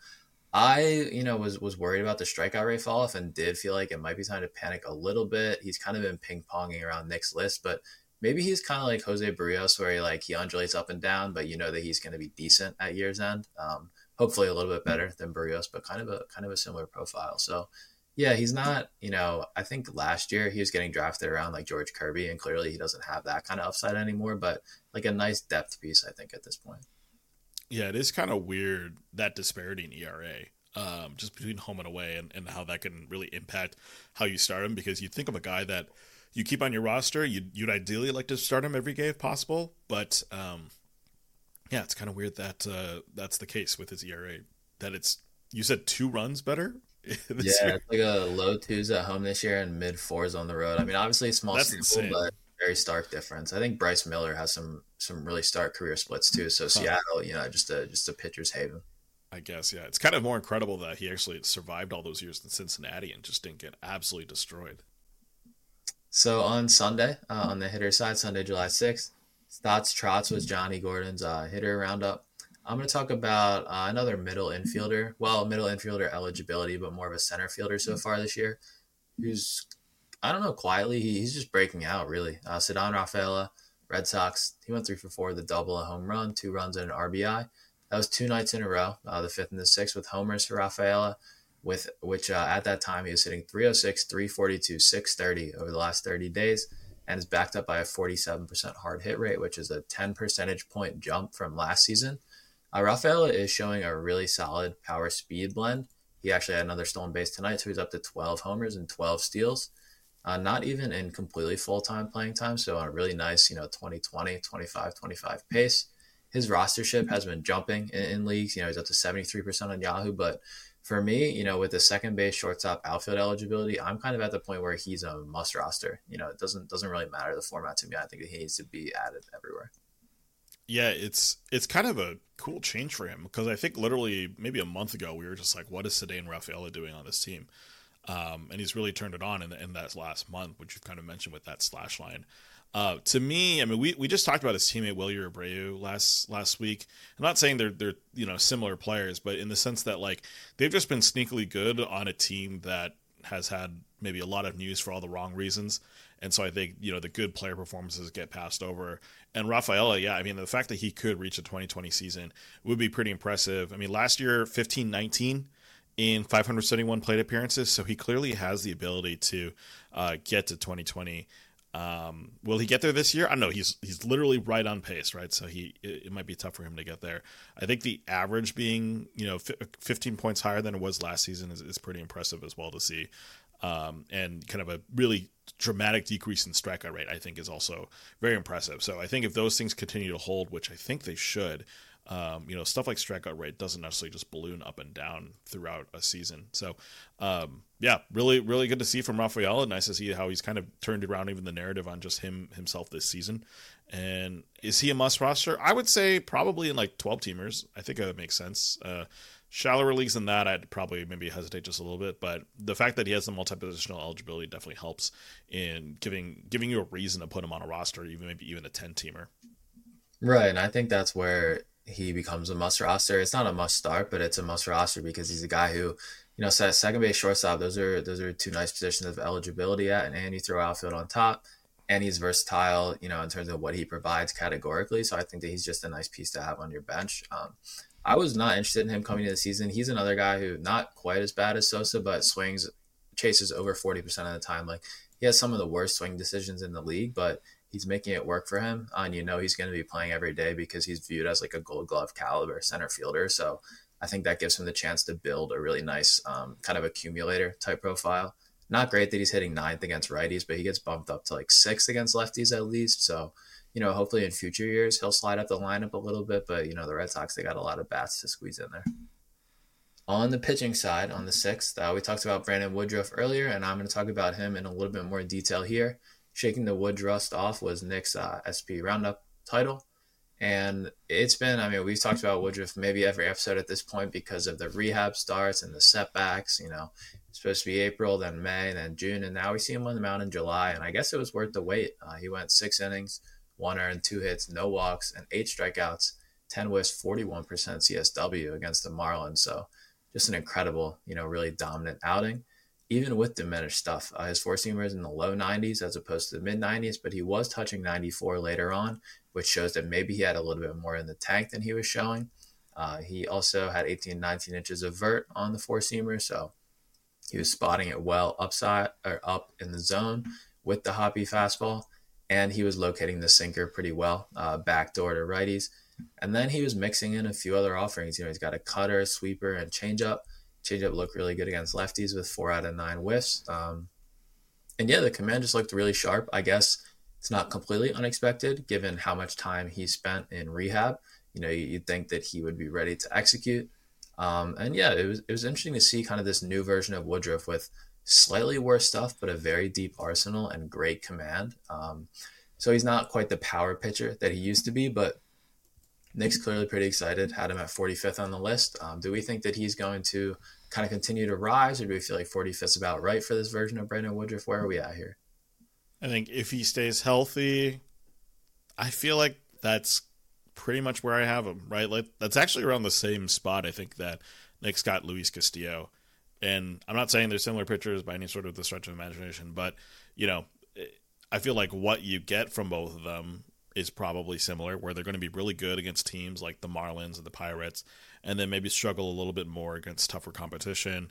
I was worried about the strikeout rate fall off and did feel like it might be time to panic a little bit. He's kind of been ping-ponging around Nick's list, but maybe he's kind of like Jose Barrios where he undulates up and down, but you know that he's going to be decent at year's end. Hopefully a little bit better than Barrios, but kind of a similar profile. So yeah, he's not, I think last year he was getting drafted around like George Kirby, and clearly he doesn't have that kind of upside anymore, but like a nice depth piece, I think, at this point. Yeah, it is kind of weird, that disparity in ERA, just between home and away, and how that can really impact how you start him, because you'd think of a guy that you keep on your roster, you'd ideally like to start him every game if possible, but yeah, it's kind of weird that that's the case with his ERA, that you said 2 runs better? Yeah, it's like a low 2s at home this year and mid 4s on the road. I mean, obviously small sample, but very stark difference. I think Bryce Miller has some really stark career splits too. So Seattle, just a pitcher's haven. I guess, yeah. It's kind of more incredible that he actually survived all those years in Cincinnati and just didn't get absolutely destroyed. So on Sunday, on the hitter side, Sunday, July 6th, Stotts Trots was Johnny Gordon's hitter roundup. I'm going to talk about another middle infielder. Well, middle infielder eligibility, but more of a center fielder so far this year, who's, I don't know, quietly, he's just breaking out, really. Ceddanne Rafaela, Red Sox, he went 3 for 4 with a double, a home run, 2 runs, and an RBI. That was 2 nights in a row, the 5th and the 6th with homers for Rafaela, which at that time he was hitting 306, 342, 630 over the last 30 days, and is backed up by a 47% hard hit rate, which is a 10 percentage point jump from last season. Rafaela is showing a really solid power speed blend. He actually had another stolen base tonight, so he's up to 12 homers and 12 steals. not even in completely full-time playing time. So on a really nice, 2020, 25 pace. His rostership has been jumping in leagues. He's up to 73% on Yahoo. But for me, with the second base, shortstop, outfield eligibility, I'm kind of at the point where he's a must roster. It doesn't really matter the format to me. I think that he needs to be added everywhere. Yeah, it's kind of a cool change for him because I think literally maybe a month ago we were just like, what is Ceddanne Rafaela doing on this team? And he's really turned it on in that last month, which you've kind of mentioned with that slash line. To me, I mean, we just talked about his teammate Wilyer Abreu last week. I'm not saying they're similar players, but in the sense that like they've just been sneakily good on a team that has had maybe a lot of news for all the wrong reasons. And so I think, the good player performances get passed over. And Rafaela, yeah, I mean, the fact that he could reach the 2020 season would be pretty impressive. I mean, last year, 15-19 in 571 plate appearances. So he clearly has the ability to get to 2020. Will he get there this year? I don't know. He's literally right on pace, right? So it might be tough for him to get there. I think the average being 15 points higher than it was last season is pretty impressive as well to see. And kind of a really dramatic decrease in strikeout rate, I think, is also very impressive. So I think if those things continue to hold, which I think they should, stuff like strikeout rate doesn't necessarily just balloon up and down throughout a season. So, yeah, really, really good to see from Rafaela. Nice to see how he's kind of turned around even the narrative on just himself this season. And is he a must roster? I would say probably in like 12 teamers. I think that makes sense. Shallower leagues than that, I'd probably maybe hesitate just a little bit. But the fact that he has the multi-positional eligibility definitely helps in giving you a reason to put him on a roster, maybe even a 10-teamer. Right, and I think that's where he becomes a must roster. It's not a must start, but it's a must roster because he's a guy who, second base, shortstop. Those are two nice positions of eligibility and you throw outfield on top. And he's versatile, in terms of what he provides categorically. So I think that he's just a nice piece to have on your bench. I was not interested in him coming into the season. He's another guy who not quite as bad as Sosa, but chases over 40% of the time. Like he has some of the worst swing decisions in the league, but he's making it work for him. And he's going to be playing every day because he's viewed as like a Gold Glove caliber center fielder. So I think that gives him the chance to build a really nice kind of accumulator type profile. Not great that he's hitting 9th against righties, but he gets bumped up to like 6th against lefties at least. So hopefully in future years, he'll slide up the lineup a little bit, but, the Red Sox, they got a lot of bats to squeeze in there. On the pitching side, on the 6th, we talked about Brandon Woodruff earlier, and I'm going to talk about him in a little bit more detail here. Shaking the wood rust off was Nick's SP Roundup title. And it's been, we've talked about Woodruff maybe every episode at this point because of the rehab starts and the setbacks. It's supposed to be April, then May, then June, and now we see him on the mound in July, and I guess it was worth the wait. He went 6 innings, 1 earned, 2 hits, no walks, and 8 strikeouts, 10 whiffs, 41% CSW against the Marlins. So just an incredible, really dominant outing, even with diminished stuff. His four-seamer is in the low 90s as opposed to the mid-90s, but he was touching 94 later on, which shows that maybe he had a little bit more in the tank than he was showing. He also had 18, 19 inches of vert on the four-seamer, so he was spotting it well up in the zone with the hoppy fastball. And he was locating the sinker pretty well, backdoor to righties. And then he was mixing in a few other offerings. He's got a cutter, sweeper, and changeup. Changeup looked really good against lefties with 4 out of 9 whiffs. And yeah, the command just looked really sharp. I guess it's not completely unexpected given how much time he spent in rehab. You'd think that he would be ready to execute. And yeah, it was interesting to see kind of this new version of Woodruff with slightly worse stuff, but a very deep arsenal and great command. So he's not quite the power pitcher that he used to be, but Nick's clearly pretty excited. Had him at 45th on the list. Do we think that he's going to kind of continue to rise, or do we feel like 45th is about right for this version of Brandon Woodruff? Where are we at here? I think if he stays healthy, I feel like that's pretty much where I have him, right? Like that's actually around the same spot, I think, that Nick's got Luis Castillo. And I'm not saying they're similar pitchers by any sort of the stretch of imagination, but, I feel like what you get from both of them is probably similar, where they're going to be really good against teams like the Marlins and the Pirates, and then maybe struggle a little bit more against tougher competition.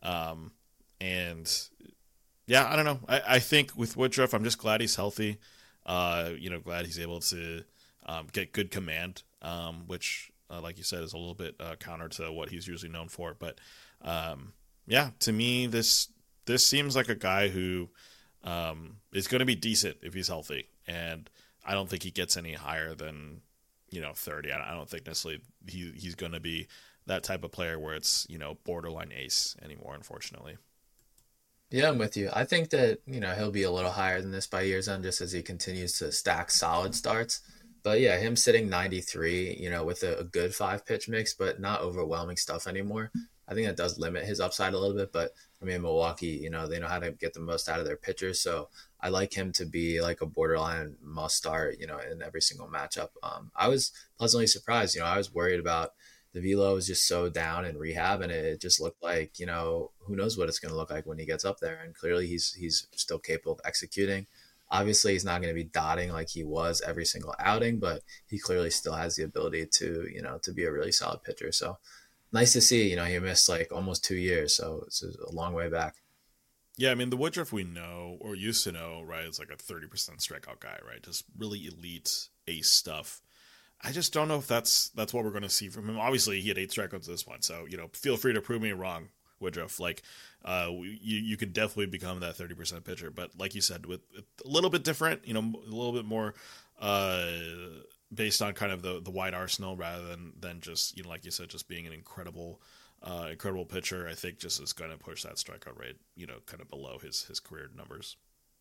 And yeah, I don't know. I think with Woodruff, I'm just glad he's healthy. Glad he's able to get good command, which, like you said, is a little bit counter to what he's usually known for. But yeah, to me, this seems like a guy who is going to be decent if he's healthy. And I don't think he gets any higher than, 30. I don't think necessarily he's going to be that type of player where it's, borderline ace anymore, unfortunately. Yeah, I'm with you. I think that, he'll be a little higher than this by year's end just as he continues to stack solid starts. But yeah, him sitting 93, with a good five pitch mix, but not overwhelming stuff anymore. I think that does limit his upside a little bit. But I mean, Milwaukee, they know how to get the most out of their pitchers. So I like him to be like a borderline must start, in every single matchup. I was pleasantly surprised. I was worried about the velo was just so down in rehab, and it just looked like, who knows what it's going to look like when he gets up there. And clearly he's still capable of executing. Obviously, he's not going to be dotting like he was every single outing, but he clearly still has the ability to, to be a really solid pitcher. So nice to see, he missed like almost 2 years. So it's a long way back. Yeah, I mean, the Woodruff we know or used to know, right, is like a 30% strikeout guy, right? Just really elite ace stuff. I just don't know if that's what we're going to see from him. Obviously, he had 8 strikeouts this one, so feel free to prove me wrong, Woodruff. Like, you could definitely become that 30% pitcher, but like you said, with a little bit different, a little bit more based on kind of the wide arsenal rather than just like you said, just being an incredible pitcher. I think just is going to push that strikeout rate, kind of below his career numbers.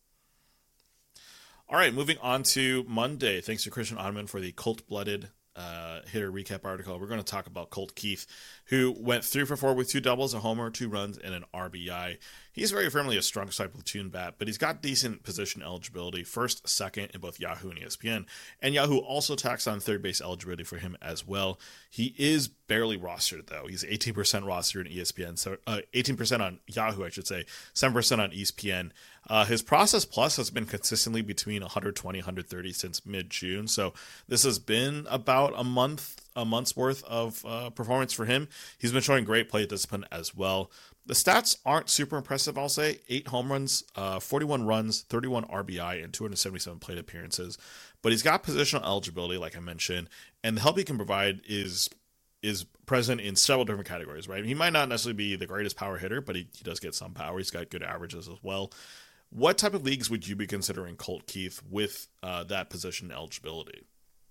All right, moving on to Monday. Thanks to Christian Ottoman for the cold-blooded hitter recap article. We're going to talk about Colt Keith, who went 3 for 4 with 2 doubles, a homer, 2 runs, and an RBI. He's very firmly a strong side platoon bat, but he's got decent position eligibility, first, second in both Yahoo and ESPN. And Yahoo also tacks on third base eligibility for him as well. He is barely rostered, though. He's 18% rostered in ESPN, so 18% on Yahoo, I should say, 7% on ESPN. His process plus has been consistently between 120, 130 since mid-June. So this has been about a month's worth of performance for him. He's been showing great plate discipline as well. The stats aren't super impressive, I'll say. 8 home runs, 41 runs, 31 RBI, and 277 plate appearances. But he's got positional eligibility, like I mentioned, and the help he can provide is present in several different categories, right? He might not necessarily be the greatest power hitter, but he does get some power. He's got good averages as well. What type of leagues would you be considering Colt Keith with that position eligibility?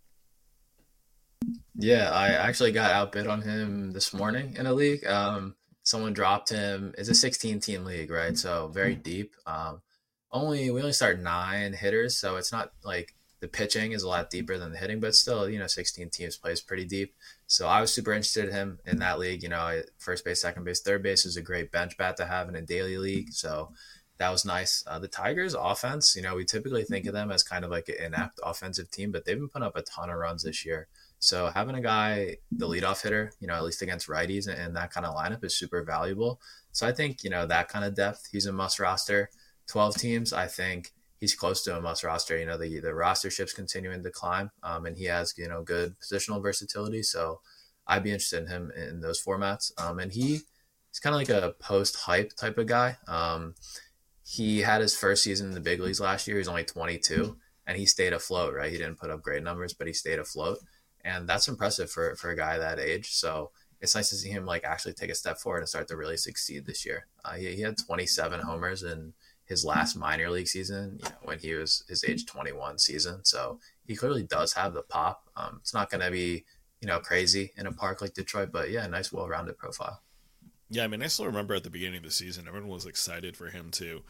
Yeah, I actually got outbid on him this morning in a league. Someone dropped him. It's a 16-team league, right? So very deep. We only start 9 hitters, so it's not like the pitching is a lot deeper than the hitting, but still, 16 teams plays pretty deep. So I was super interested in him in that league. First base, second base, third base is a great bench bat to have in a daily league. So that was nice. The Tigers offense, we typically think of them as kind of like an inept offensive team, but they've been putting up a ton of runs this year. So having a guy, the leadoff hitter, at least against righties and that kind of lineup is super valuable. So I think, that kind of depth, he's a must roster. 12 teams, I think he's close to a must roster. The roster ship's continuing to climb, and he has, good positional versatility. So I'd be interested in him in those formats. And he's kind of like a post-hype type of guy. He had his first season in the big leagues last year. He's only 22, and he stayed afloat, right? He didn't put up great numbers, but he stayed afloat. And that's impressive for a guy that age. So it's nice to see him actually take a step forward and start to really succeed this year. He had 27 homers in his last minor league season, when he was his age 21 season. So he clearly does have the pop. It's not going to be, crazy in a park like Detroit, but yeah, nice, well-rounded profile. Yeah, I mean, I still remember at the beginning of the season, everyone was excited for him to,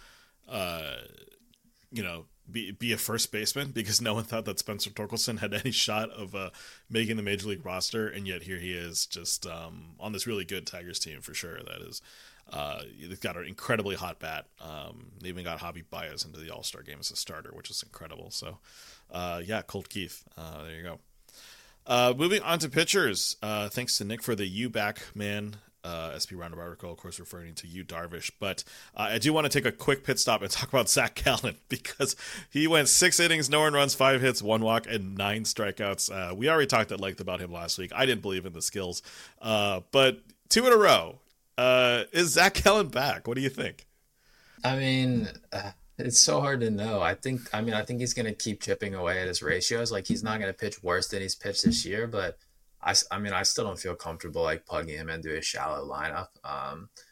be a first baseman because no one thought that Spencer Torkelson had any shot of making the major league roster, and yet here he is, just on this really good Tigers team for sure. That is, they've got an incredibly hot bat. They even got Javi Baez into the All-Star game as a starter, which is incredible. So, yeah, Colt Keith. There you go. Moving on to pitchers. Thanks to Nick for the "You Back Man" SP Roundup article, of course, referring to Yu Darvish. But I do want to take a quick pit stop and talk about Zach Gallen because he went 6 innings, no earned runs, 5 hits, 1 walk, and 9 strikeouts. We already talked at length about him last week. I didn't believe in the skills, but 2 in a row. Is Zach Gallen back? What do you think? I mean, it's so hard to know. I think he's going to keep chipping away at his ratios. Like, he's not going to pitch worse than he's pitched this year, but I still don't feel comfortable plugging him into a shallow lineup.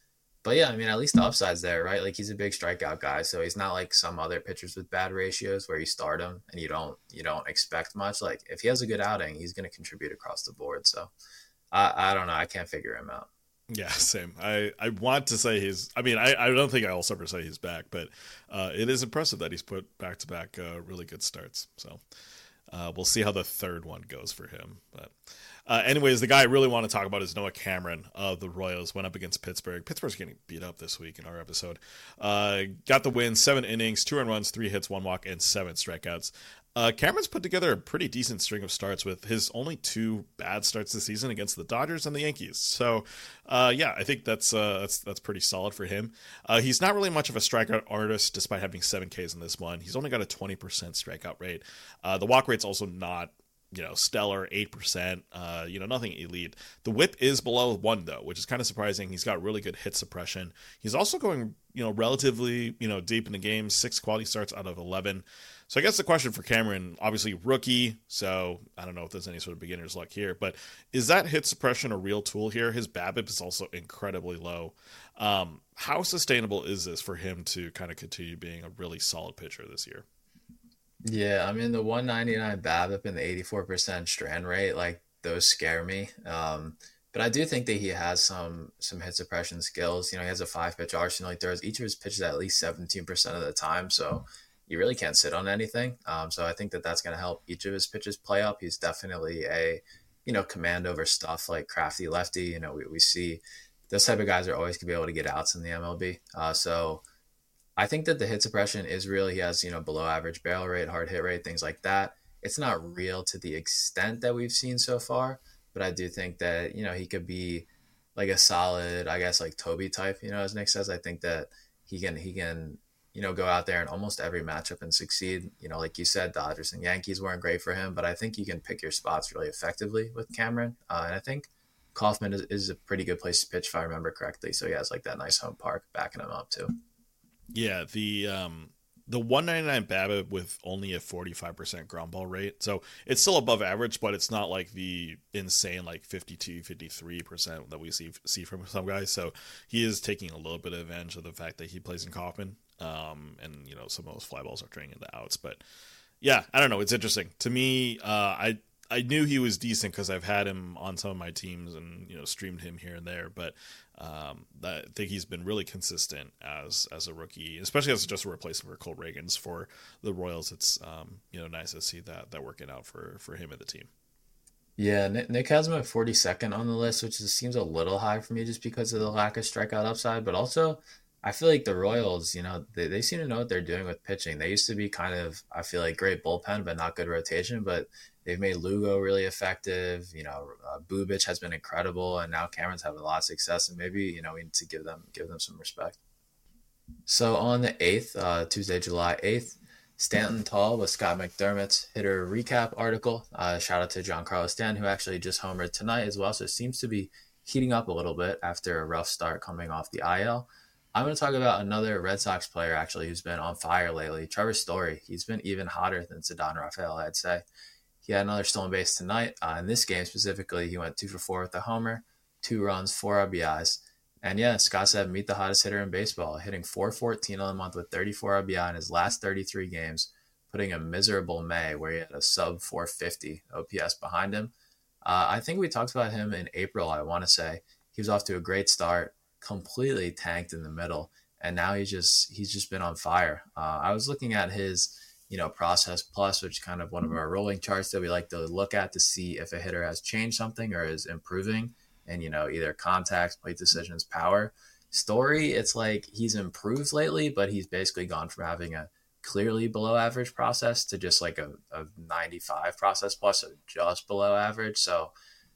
But yeah, I mean, at least the upside's there, right? Like he's a big strikeout guy, so he's not like some other pitchers with bad ratios where you start him and you don't expect much. Like if he has a good outing, he's going to contribute across the board. So I don't know, I can't figure him out. Yeah, same. I want to say he's. I mean, I don't think I'll ever say he's back, but it is impressive that he's put back to back really good starts. So we'll see how the third one goes for him. But anyways, the guy I really want to talk about is Noah Cameron of the Royals. Went up against Pittsburgh. Pittsburgh's getting beat up this week in our episode. Got the win, 7 innings, 2 earned runs, 3 hits, 1 walk, and 7 strikeouts. Cameron's put together a pretty decent string of starts with his only 2 bad starts this season against the Dodgers and the Yankees. So, yeah, I think that's pretty solid for him. He's not really much of a strikeout artist, despite having 7 Ks in this one. He's only got a 20% strikeout rate. The walk rate's also not stellar, 8%, nothing elite. The whip is below 1 though, which is kind of surprising. He's got really good hit suppression. He's also going, relatively, deep in the game, 6 quality starts out of 11. So I guess the question for Cameron, obviously rookie, so I don't know if there's any sort of beginner's luck here, but is that hit suppression a real tool here? His BABIP is also incredibly low. How sustainable is this for him to kind of continue being a really solid pitcher this year? Yeah, I mean the 199 BABIP and the 84% strand rate, like those scare me. But I do think that he has some hit suppression skills. He has a 5 pitch arsenal. He throws each of his pitches at least 17% of the time, so you really can't sit on anything. So I think that that's going to help each of his pitches play up. He's definitely a command over stuff like crafty lefty. We see those type of guys are always going to be able to get outs in the MLB. So I think that the hit suppression is real. He has, below average barrel rate, hard hit rate, things like that. It's not real to the extent that we've seen so far, but I do think that, he could be like a solid, I guess, like Toby type, as Nick says. I think that he can, go out there in almost every matchup and succeed. Like you said, Dodgers and Yankees weren't great for him, but I think you can pick your spots really effectively with Cameron. And I think Kauffman is a pretty good place to pitch, if I remember correctly. So he has like that nice home park backing him up too. Yeah, the 199 BABIP with only a 45% ground ball rate. So it's still above average, but it's not like the insane like 52, 53% that we see from some guys. So he is taking a little bit of advantage of the fact that he plays in Kauffman. And some of those fly balls are turning into outs. But yeah, I don't know. It's interesting. To me, I knew he was decent because I've had him on some of my teams and streamed him here and there, but I think he's been really consistent as a rookie, especially as just a replacement for Cole Reagans for the Royals. It's nice to see that working out for him and the team. Yeah, Nick has him at 42nd on the list, which seems a little high for me just because of the lack of strikeout upside. But also, I feel like the Royals, they seem to know what they're doing with pitching. They used to be kind of, I feel like, great bullpen, but not good rotation. But they've made Lugo really effective. Bubic has been incredible, and now Cameron's having a lot of success. And maybe we need to give them some respect. So on the 8th, Tuesday, July 8th, Stanton Tall with Scott McDermott's hitter recap article. Shout out to Giancarlo Stanton, who actually just homered tonight as well. So it seems to be heating up a little bit after a rough start coming off the IL. I'm going to talk about another Red Sox player, actually, who's been on fire lately, Trevor Story. He's been even hotter than Ceddanne Rafael, I'd say. He had another stolen base tonight. In this game specifically, he went 2 for 4 with a homer, 2 runs, 4 RBIs. And yeah, Scott said, meet the hottest hitter in baseball, hitting .414 on the month with 34 RBI in his last 33 games, putting a miserable May where he had a sub .450 OPS behind him. I think we talked about him in April, I want to say. He was off to a great start, completely tanked in the middle, and now he's just been on fire. I was looking at his process plus, which is kind of one of our rolling charts that we like to look at to see if a hitter has changed something or is improving, and either contacts, plate decisions, power. Story, it's like he's improved lately, but he's basically gone from having a clearly below average process to just like a 95 process plus, so just below average. So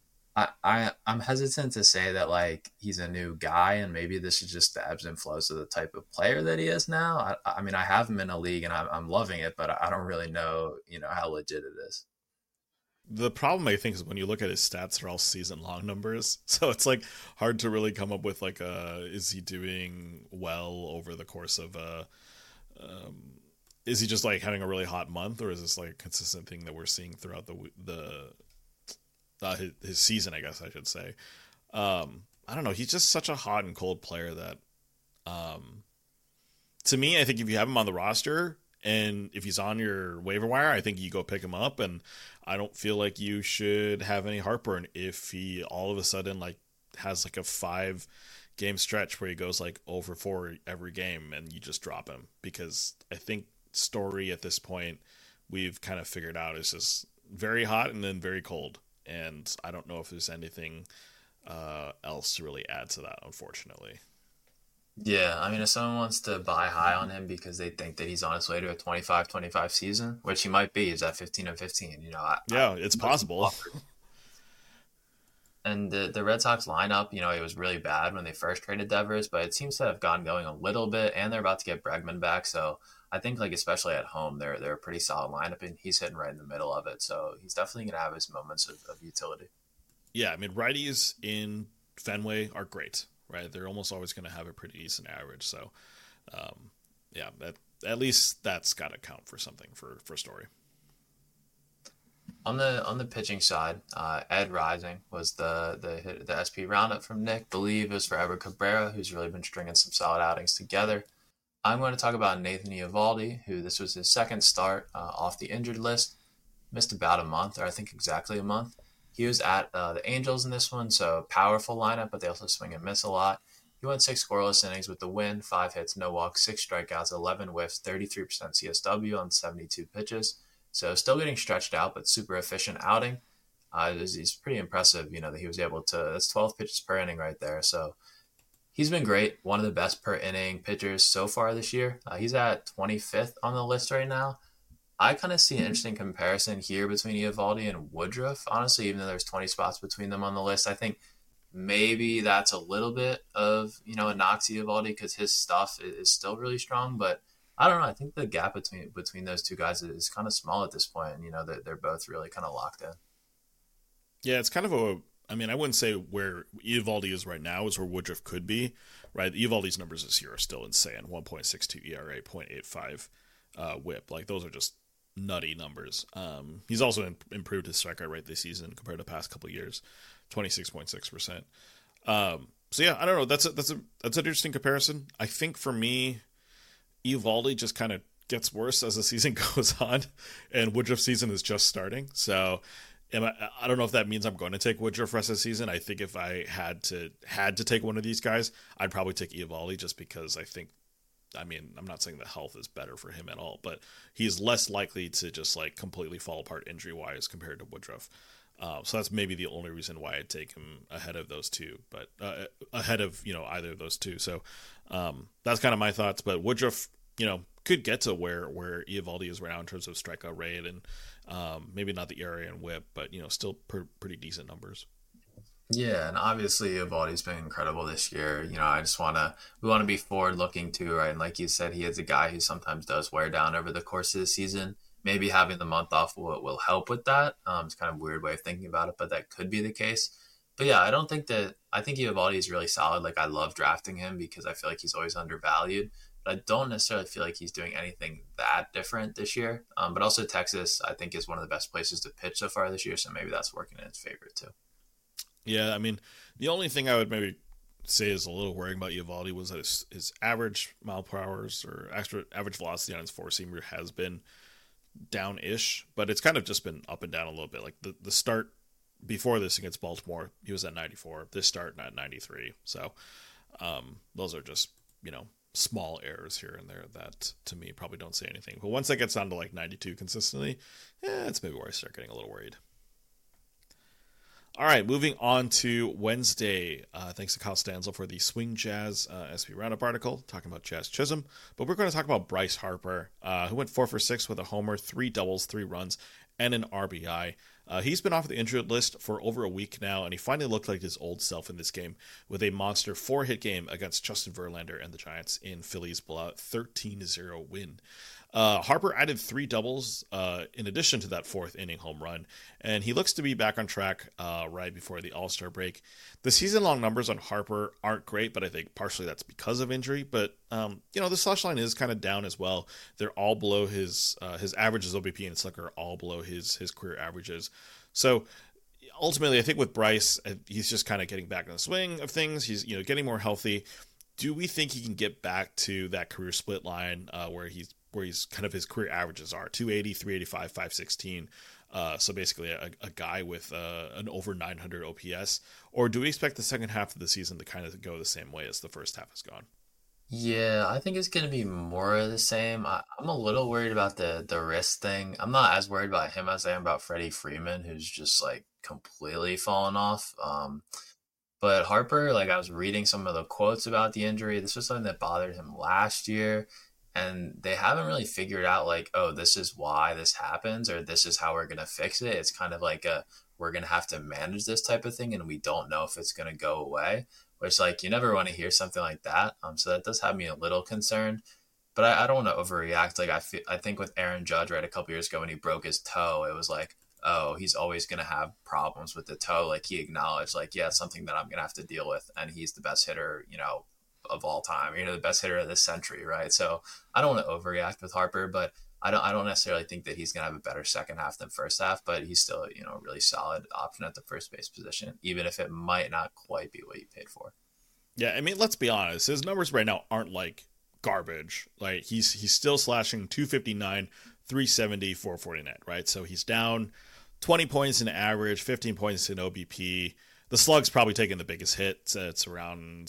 I'm hesitant to say that like he's a new guy, and maybe this is just the ebbs and flows of the type of player that he is now. I mean, I have him in a league and I'm loving it, but I don't really know, how legit it is. The problem, I think, is when you look at his stats, they're all season-long numbers. So it's like hard to really come up with like is he doing well over the course of is he just like having a really hot month, or is this like a consistent thing that we're seeing throughout his season, I guess I should say. I don't know. He's just such a hot and cold player that To me, I think if you have him on the roster and if he's on your waiver wire, I think you go pick him up. And I don't feel like you should have any heartburn if he all of a sudden like has like a 5-game stretch where he goes like over 4 every game and you just drop him, because I think Story at this point we've kind of figured out is just very hot and then very cold. And I don't know if there's anything else to really add to that, unfortunately. Yeah, I mean, if someone wants to buy high on him because they think that he's on his way to a 25-25 season, which he might be, is at 15-15. Yeah, it's possible. And the Red Sox lineup, it was really bad when they first traded Devers, but it seems to have gotten going a little bit, and they're about to get Bregman back. So I think, like, especially at home, they're a pretty solid lineup, and he's hitting right in the middle of it. So he's definitely going to have his moments of utility. Yeah, I mean, righties in Fenway are great, right? They're almost always going to have a pretty decent average. So, yeah, at least that's got to count for something for Story. On the pitching side, Ed Rising was the SP roundup from Nick. Believe it was for Edward Cabrera, who's really been stringing some solid outings together. I'm going to talk about Nathan Eovaldi, who this was his second start off the injured list. Missed about a month, or I think exactly a month. He was at the Angels in this one, so powerful lineup, but they also swing and miss a lot. He went 6 scoreless innings with the win, 5 hits, no walks, 6 strikeouts, 11 whiffs, 33% CSW on 72 pitches. So still getting stretched out, but super efficient outing. He's pretty impressive, that he was able to. That's 12 pitches per inning right there. So he's been great. One of the best per inning pitchers so far this year. He's at 25th on the list right now. I kind of see an interesting comparison here between Eovaldi and Woodruff. Honestly, even though there's 20 spots between them on the list, I think maybe that's a little bit of, a knock to Eovaldi because his stuff is still really strong, but I don't know. I think the gap between those two guys is kind of small at this point. And, they're both really kind of locked in. Yeah, it's kind of I wouldn't say where Eovaldi is right now is where Woodruff could be, right? Eovaldi's numbers this year are still insane. 1.62 ERA, 0.85 whip. Like, those are just nutty numbers. He's also improved his strikeout rate this season compared to the past couple of years, 26.6%. So yeah, I don't know. That's an interesting comparison. I think for me, Eovaldi just kind of gets worse as the season goes on, and Woodruff's season is just starting. So I don't know if that means I'm going to take Woodruff rest of the season. I think if I had to take one of these guys, I'd probably take Eovaldi just because I'm not saying the health is better for him at all, but he's less likely to just like completely fall apart injury-wise compared to Woodruff. So that's maybe the only reason why I'd take him ahead of those two, but ahead of, either of those two. So that's kind of my thoughts, but Woodruff, could get to where Eovaldi is right now in terms of strikeout rate and maybe not the ERA and whip, but, still pretty decent numbers. Yeah, and obviously Eovaldi's been incredible this year. We want to be forward looking too, right? And like you said, he is a guy who sometimes does wear down over the course of the season. Maybe having the month off will help with that. It's kind of a weird way of thinking about it, but that could be the case. But yeah, I think Eovaldi is really solid. Like, I love drafting him because I feel like he's always undervalued, but I don't necessarily feel like he's doing anything that different this year. But also Texas, I think, is one of the best places to pitch so far this year. So maybe that's working in his favor too. Yeah, the only thing I would maybe say is a little worrying about Eovaldi was that his average mile per hour or average velocity on his four-seamer has been down-ish, but it's kind of just been up and down a little bit. Like the start before this against Baltimore, he was at 94. This start at 93. So those are just, small errors here and there that to me probably don't say anything. But once that gets down to like 92 consistently, it's maybe where I start getting a little worried. All right, moving on to Wednesday. Thanks to Kyle Stanzel for the Swing Jazz SP Roundup article talking about Jazz Chisholm. But we're going to talk about Bryce Harper, who went 4 for 6 with a homer, 3 doubles, 3 runs, and an RBI. He's been off the injured list for over a week now, and he finally looked like his old self in this game with a monster 4-hit game against Justin Verlander and the Giants in Philly's blowout 13-0 win. Harper added 3 doubles in addition to that 4th inning home run, and he looks to be back on track right before the All-Star break. The season-long numbers on Harper aren't great, but I think partially that's because of injury. But the slush line is kind of down as well. They're all below his averages. OBP and Slicker are all below his career averages. So ultimately, I think with Bryce, he's just kind of getting back in the swing of things. He's getting more healthy. do we think he can get back to that career split line where he's kind of his career averages are 280, 385, 516? So basically a guy with an over 900 OPS, or do we expect the second half of the season to kind of go the same way as the first half has gone? Yeah, I think it's going to be more of the same. I'm a little worried about the wrist thing. I'm not as worried about him as I am about Freddie Freeman, who's just like completely fallen off. But Harper, like I was reading some of the quotes about the injury. This was something that bothered him last year, and they haven't really figured out like, oh, this is why this happens, or this is how we're gonna fix it. It's kind of like a we're gonna have to manage this type of thing, and we don't know if it's gonna go away. Which like you never want to hear something like that. So that does have me a little concerned. But I don't want to overreact. Like I think with Aaron Judge, right, a couple years ago when he broke his toe, it was like, oh, he's always going to have problems with the toe. Like he acknowledged, like, yeah, it's something that I'm going to have to deal with. And he's the best hitter, of all time, the best hitter of this century, right? So I don't want to overreact with Harper, but I don't necessarily think that he's going to have a better second half than first half, but he's still, a really solid option at the first base position, even if it might not quite be what you paid for. Yeah, I mean, let's be honest. His numbers right now aren't like garbage. Like he's still slashing 259, 370, 449, right? So he's down 20 points in average, 15 points in OBP. The slug's probably taking the biggest hit. It's around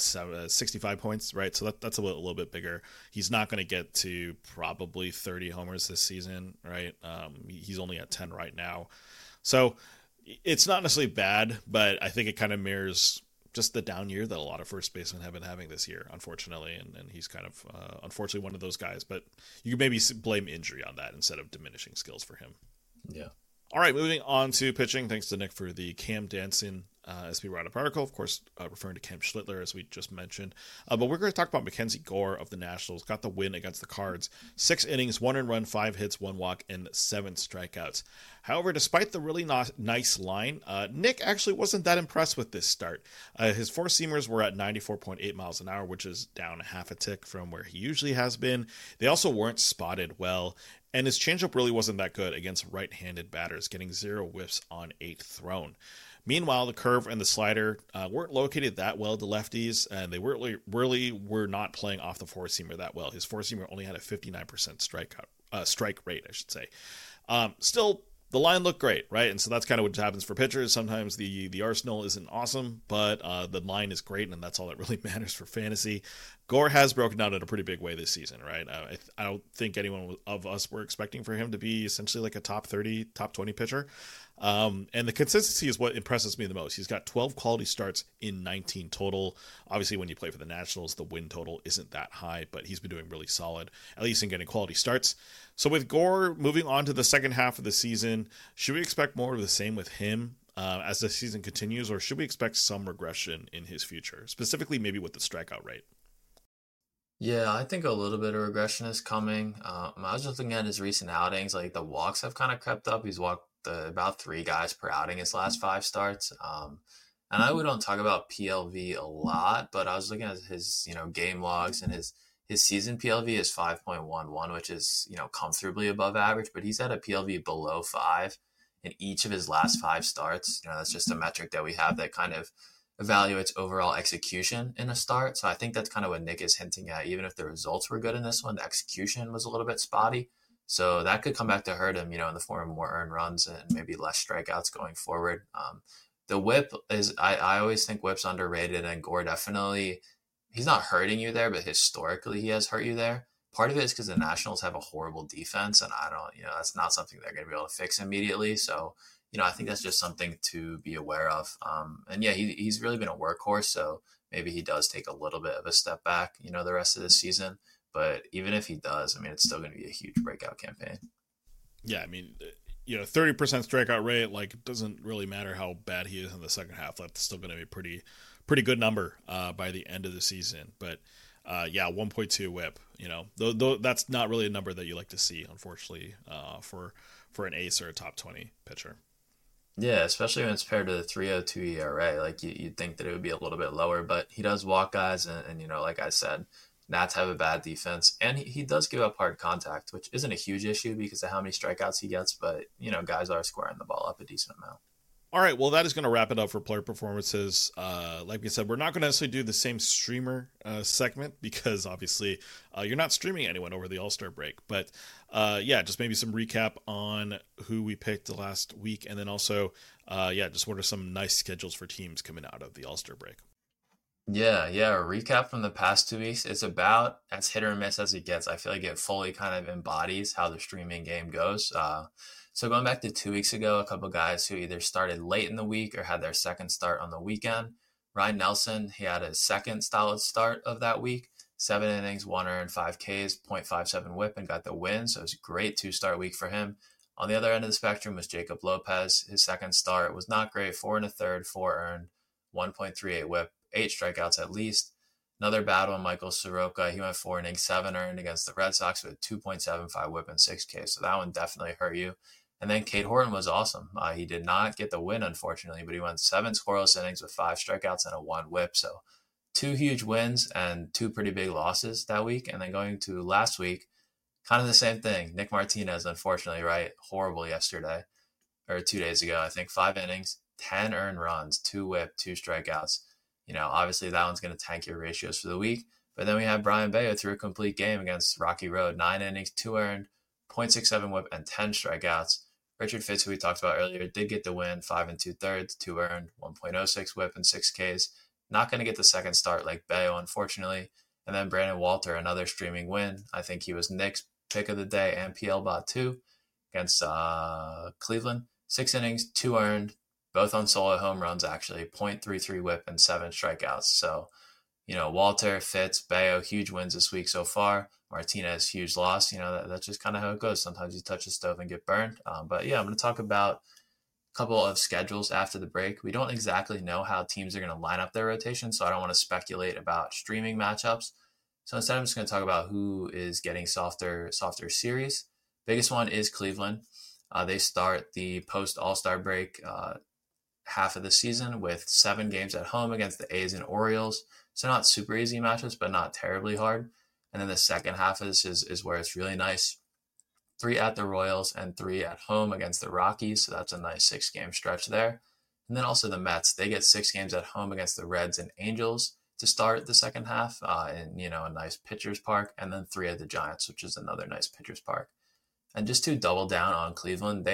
65 points, right? So that's a little bit bigger. He's not going to get to probably 30 homers this season, right? He's only at 10 right now. So it's not necessarily bad, but I think it kind of mirrors just the down year that a lot of first basemen have been having this year, unfortunately. And he's kind of, unfortunately, one of those guys. But you could maybe blame injury on that instead of diminishing skills for him. Yeah. All right, moving on to pitching. Thanks to Nick for the Cam Danson SP write-up article, of course, referring to Cam Schlittler, as we just mentioned. But we're going to talk about Mackenzie Gore of the Nationals. Got the win against the Cards. 6 innings, 1 earned run, 5 hits, 1 walk, and 7 strikeouts. However, despite the really nice line, Nick actually wasn't that impressed with this start. His four-seamers were at 94.8 miles an hour, which is down half a tick from where he usually has been. They also weren't spotted well. And his changeup really wasn't that good against right-handed batters, getting 0 whiffs on 8 thrown. Meanwhile, the curve and the slider weren't located that well to lefties, and they really were not playing off the four-seamer that well. His four-seamer only had a 59% strike rate, I should say. Still, the line looked great, right? And so that's kind of what happens for pitchers. Sometimes the arsenal isn't awesome, but the line is great, and that's all that really matters for fantasy. Gore has broken down in a pretty big way this season, right? I don't think anyone of us were expecting for him to be essentially like a top 30, top 20 pitcher. And the consistency is what impresses me the most. He's got 12 quality starts in 19 total. Obviously, when you play for the Nationals, the win total isn't that high, but he's been doing really solid, at least in getting quality starts. So with Gore moving on to the second half of the season, should we expect more of the same with him as the season continues, or should we expect some regression in his future, specifically maybe with the strikeout rate? Yeah, I think a little bit of regression is coming. I was just looking at his recent outings. Like the walks have kind of crept up. He's walked about 3 guys per outing his last 5 starts. And I we don't talk about PLV a lot, but I was looking at his game logs, and his season PLV is 5.11, which is comfortably above average. But he's had a PLV below 5 in each of his last 5 starts. That's just a metric that we have that kind of evaluates overall execution in a start. So I think that's kind of what Nick is hinting at. Even if the results were good in this one, the execution was a little bit spotty. So that could come back to hurt him, in the form of more earned runs and maybe less strikeouts going forward. The whip is, I always think whip's underrated, and Gore definitely, he's not hurting you there, but historically he has hurt you there. Part of it is because the Nationals have a horrible defense, and I don't, that's not something they're going to be able to fix immediately. So, I think that's just something to be aware of. And yeah, he's really been a workhorse. So maybe he does take a little bit of a step back, the rest of the season. But even if he does, it's still going to be a huge breakout campaign. Yeah, 30% strikeout rate, like, it doesn't really matter how bad he is in the second half. That's still going to be a pretty good number by the end of the season. But yeah, 1.2 whip, that's not really a number that you like to see, unfortunately, for an ace or a top 20 pitcher. Yeah, especially when it's paired to the 3.02 ERA. Like you'd think that it would be a little bit lower, but he does walk guys, and like I said, Nats have a bad defense, and he does give up hard contact, which isn't a huge issue because of how many strikeouts he gets. But guys are squaring the ball up a decent amount. All right, well, that is going to wrap it up for player performances. Like we said, we're not going to necessarily do the same streamer segment because obviously you're not streaming anyone over the All-Star break. But yeah, just maybe some recap on who we picked the last week. And then also, just what are some nice schedules for teams coming out of the All-Star break. Yeah, a recap from the past 2 weeks. It's about as hit or miss as it gets. I feel like it fully kind of embodies how the streaming game goes. So going back to 2 weeks ago, a couple guys who either started late in the week or had their second start on the weekend. Ryan Nelson, he had his second solid start of that week. 7 innings, 1 earned, 5 Ks, .57 whip, and got the win. So it was a great 2-start week for him. On the other end of the spectrum was Jacob Lopez. His second start was not great. 4 1/3, 4 earned, 1.38 whip, 8 strikeouts at least. Another bad one, Michael Soroka. He went 4 innings, 7 earned against the Red Sox with 2.75 whip and 6 Ks. So that one definitely hurt you. And then Cade Horton was awesome. He did not get the win, unfortunately, but he went 7 scoreless innings with 5 strikeouts and a 1 whip. So 2 huge wins and 2 pretty big losses that week. And then going to last week, kind of the same thing. Nick Martinez, unfortunately, right? Horrible yesterday, or 2 days ago, I think. 5 innings, 10 earned runs, 2 whip, 2 strikeouts. Obviously that one's going to tank your ratios for the week. But then we have Brayan Bello through a complete game against Rocky Road. 9 innings, 2 earned, .67 whip, and 10 strikeouts. Richard Fitz, who we talked about earlier, did get the win, 5 2/3, 2 earned, 1.06 whip, and 6 Ks. Not going to get the second start like Bello, unfortunately. And then Brandon Walter, another streaming win. I think he was Nick's pick of the day and PL Bot 2 against Cleveland. 6 innings, 2 earned, both on solo home runs, actually. .33 whip and 7 strikeouts. So, Walter, Fitz, Bello, huge wins this week so far. Martinez, huge loss. That's just kind of how it goes. Sometimes you touch the stove and get burned. But yeah, I'm going to talk about a couple of schedules after the break. We don't exactly know how teams are going to line up their rotation, so I don't want to speculate about streaming matchups. So instead, I'm just going to talk about who is getting softer series. Biggest one is Cleveland. They start the post All-Star break half of the season with 7 games at home against the A's and Orioles. So not super easy matchups, but not terribly hard. And then the second half of this is where it's really nice. 3 at the Royals and 3 at home against the Rockies. So that's a nice 6-game stretch there. And then also the Mets, they get 6 games at home against the Reds and Angels to start the second half in, a nice pitcher's park. And then 3 at the Giants, which is another nice pitcher's park. And just to double down on Cleveland,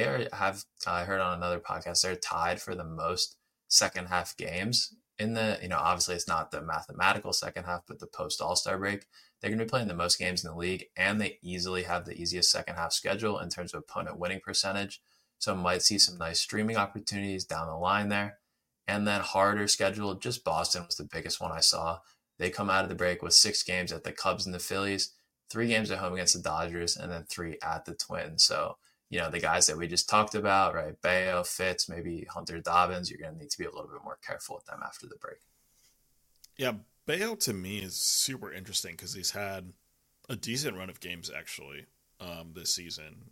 I heard on another podcast, they're tied for the most second half games in the, obviously it's not the mathematical second half, but the post All-Star break. They're going to be playing the most games in the league, and they easily have the easiest second half schedule in terms of opponent winning percentage. So might see some nice streaming opportunities down the line there. And then harder schedule, just Boston was the biggest one I saw. They come out of the break with 6 games at the Cubs and the Phillies, 3 games at home against the Dodgers, and then 3 at the Twins. So, the guys that we just talked about, right? Bello, Fitz, maybe Hunter Dobbins, you're going to need to be a little bit more careful with them after the break. Yeah, Bello to me is super interesting because he's had a decent run of games actually this season.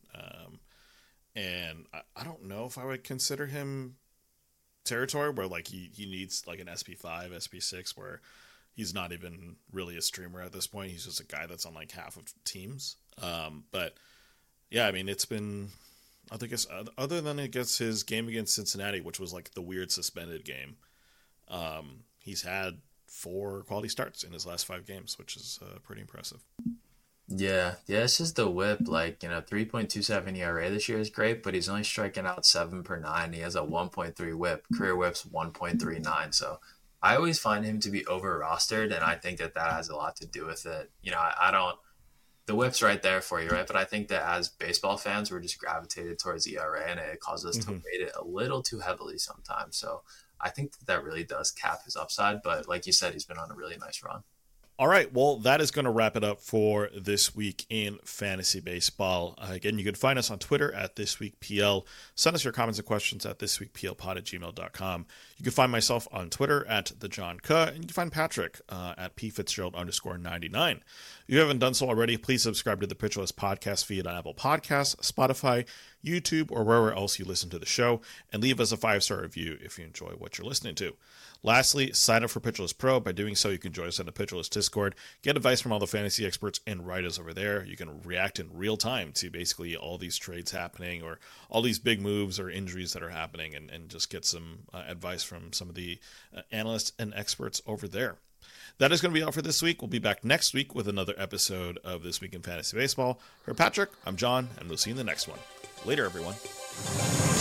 And I don't know if I would consider him territory where like he needs like an SP5, SP6 where he's not even really a streamer at this point. He's just a guy that's on like half of teams. But yeah, I mean, it's been, I think it's other than his game against Cincinnati, which was like the weird suspended game. He's had 4 quality starts in his last 5 games, which is pretty impressive. Yeah, it's just the whip. 3.27 ERA this year is great, but he's only striking out 7 per 9. He has a 1.3 whip. Career whip's 1.39. So I always find him to be over rostered, and I think that has a lot to do with it. I don't. The whip's right there for you, right? But I think that as baseball fans, we're just gravitated towards ERA, and it causes us to weight it a little too heavily sometimes. So I think that really does cap his upside. But like you said, he's been on a really nice run. All right, well, that is going to wrap it up for this week in fantasy baseball. Again, you can find us on Twitter at ThisWeekPL. Send us your comments and questions at thisweekplpod@gmail.com. You can find myself on Twitter at TheJohnK, and you can find Patrick at PFitzgerald_99. If you haven't done so already, please subscribe to the Pitcher List podcast feed on Apple Podcasts, Spotify, YouTube, or wherever else you listen to the show, and leave us a 5-star review if you enjoy what you're listening to. Lastly, sign up for Pitcherless Pro. By doing so, you can join us in the Pitcherless Discord, get advice from all the fantasy experts and writers over there. You can react in real time to basically all these trades happening or all these big moves or injuries that are happening, and just get some advice from some of the analysts and experts over there. That is going to be all for this week. We'll be back next week with another episode of This Week in Fantasy Baseball. For Patrick, I'm John, and we'll see you in the next one. Later, everyone.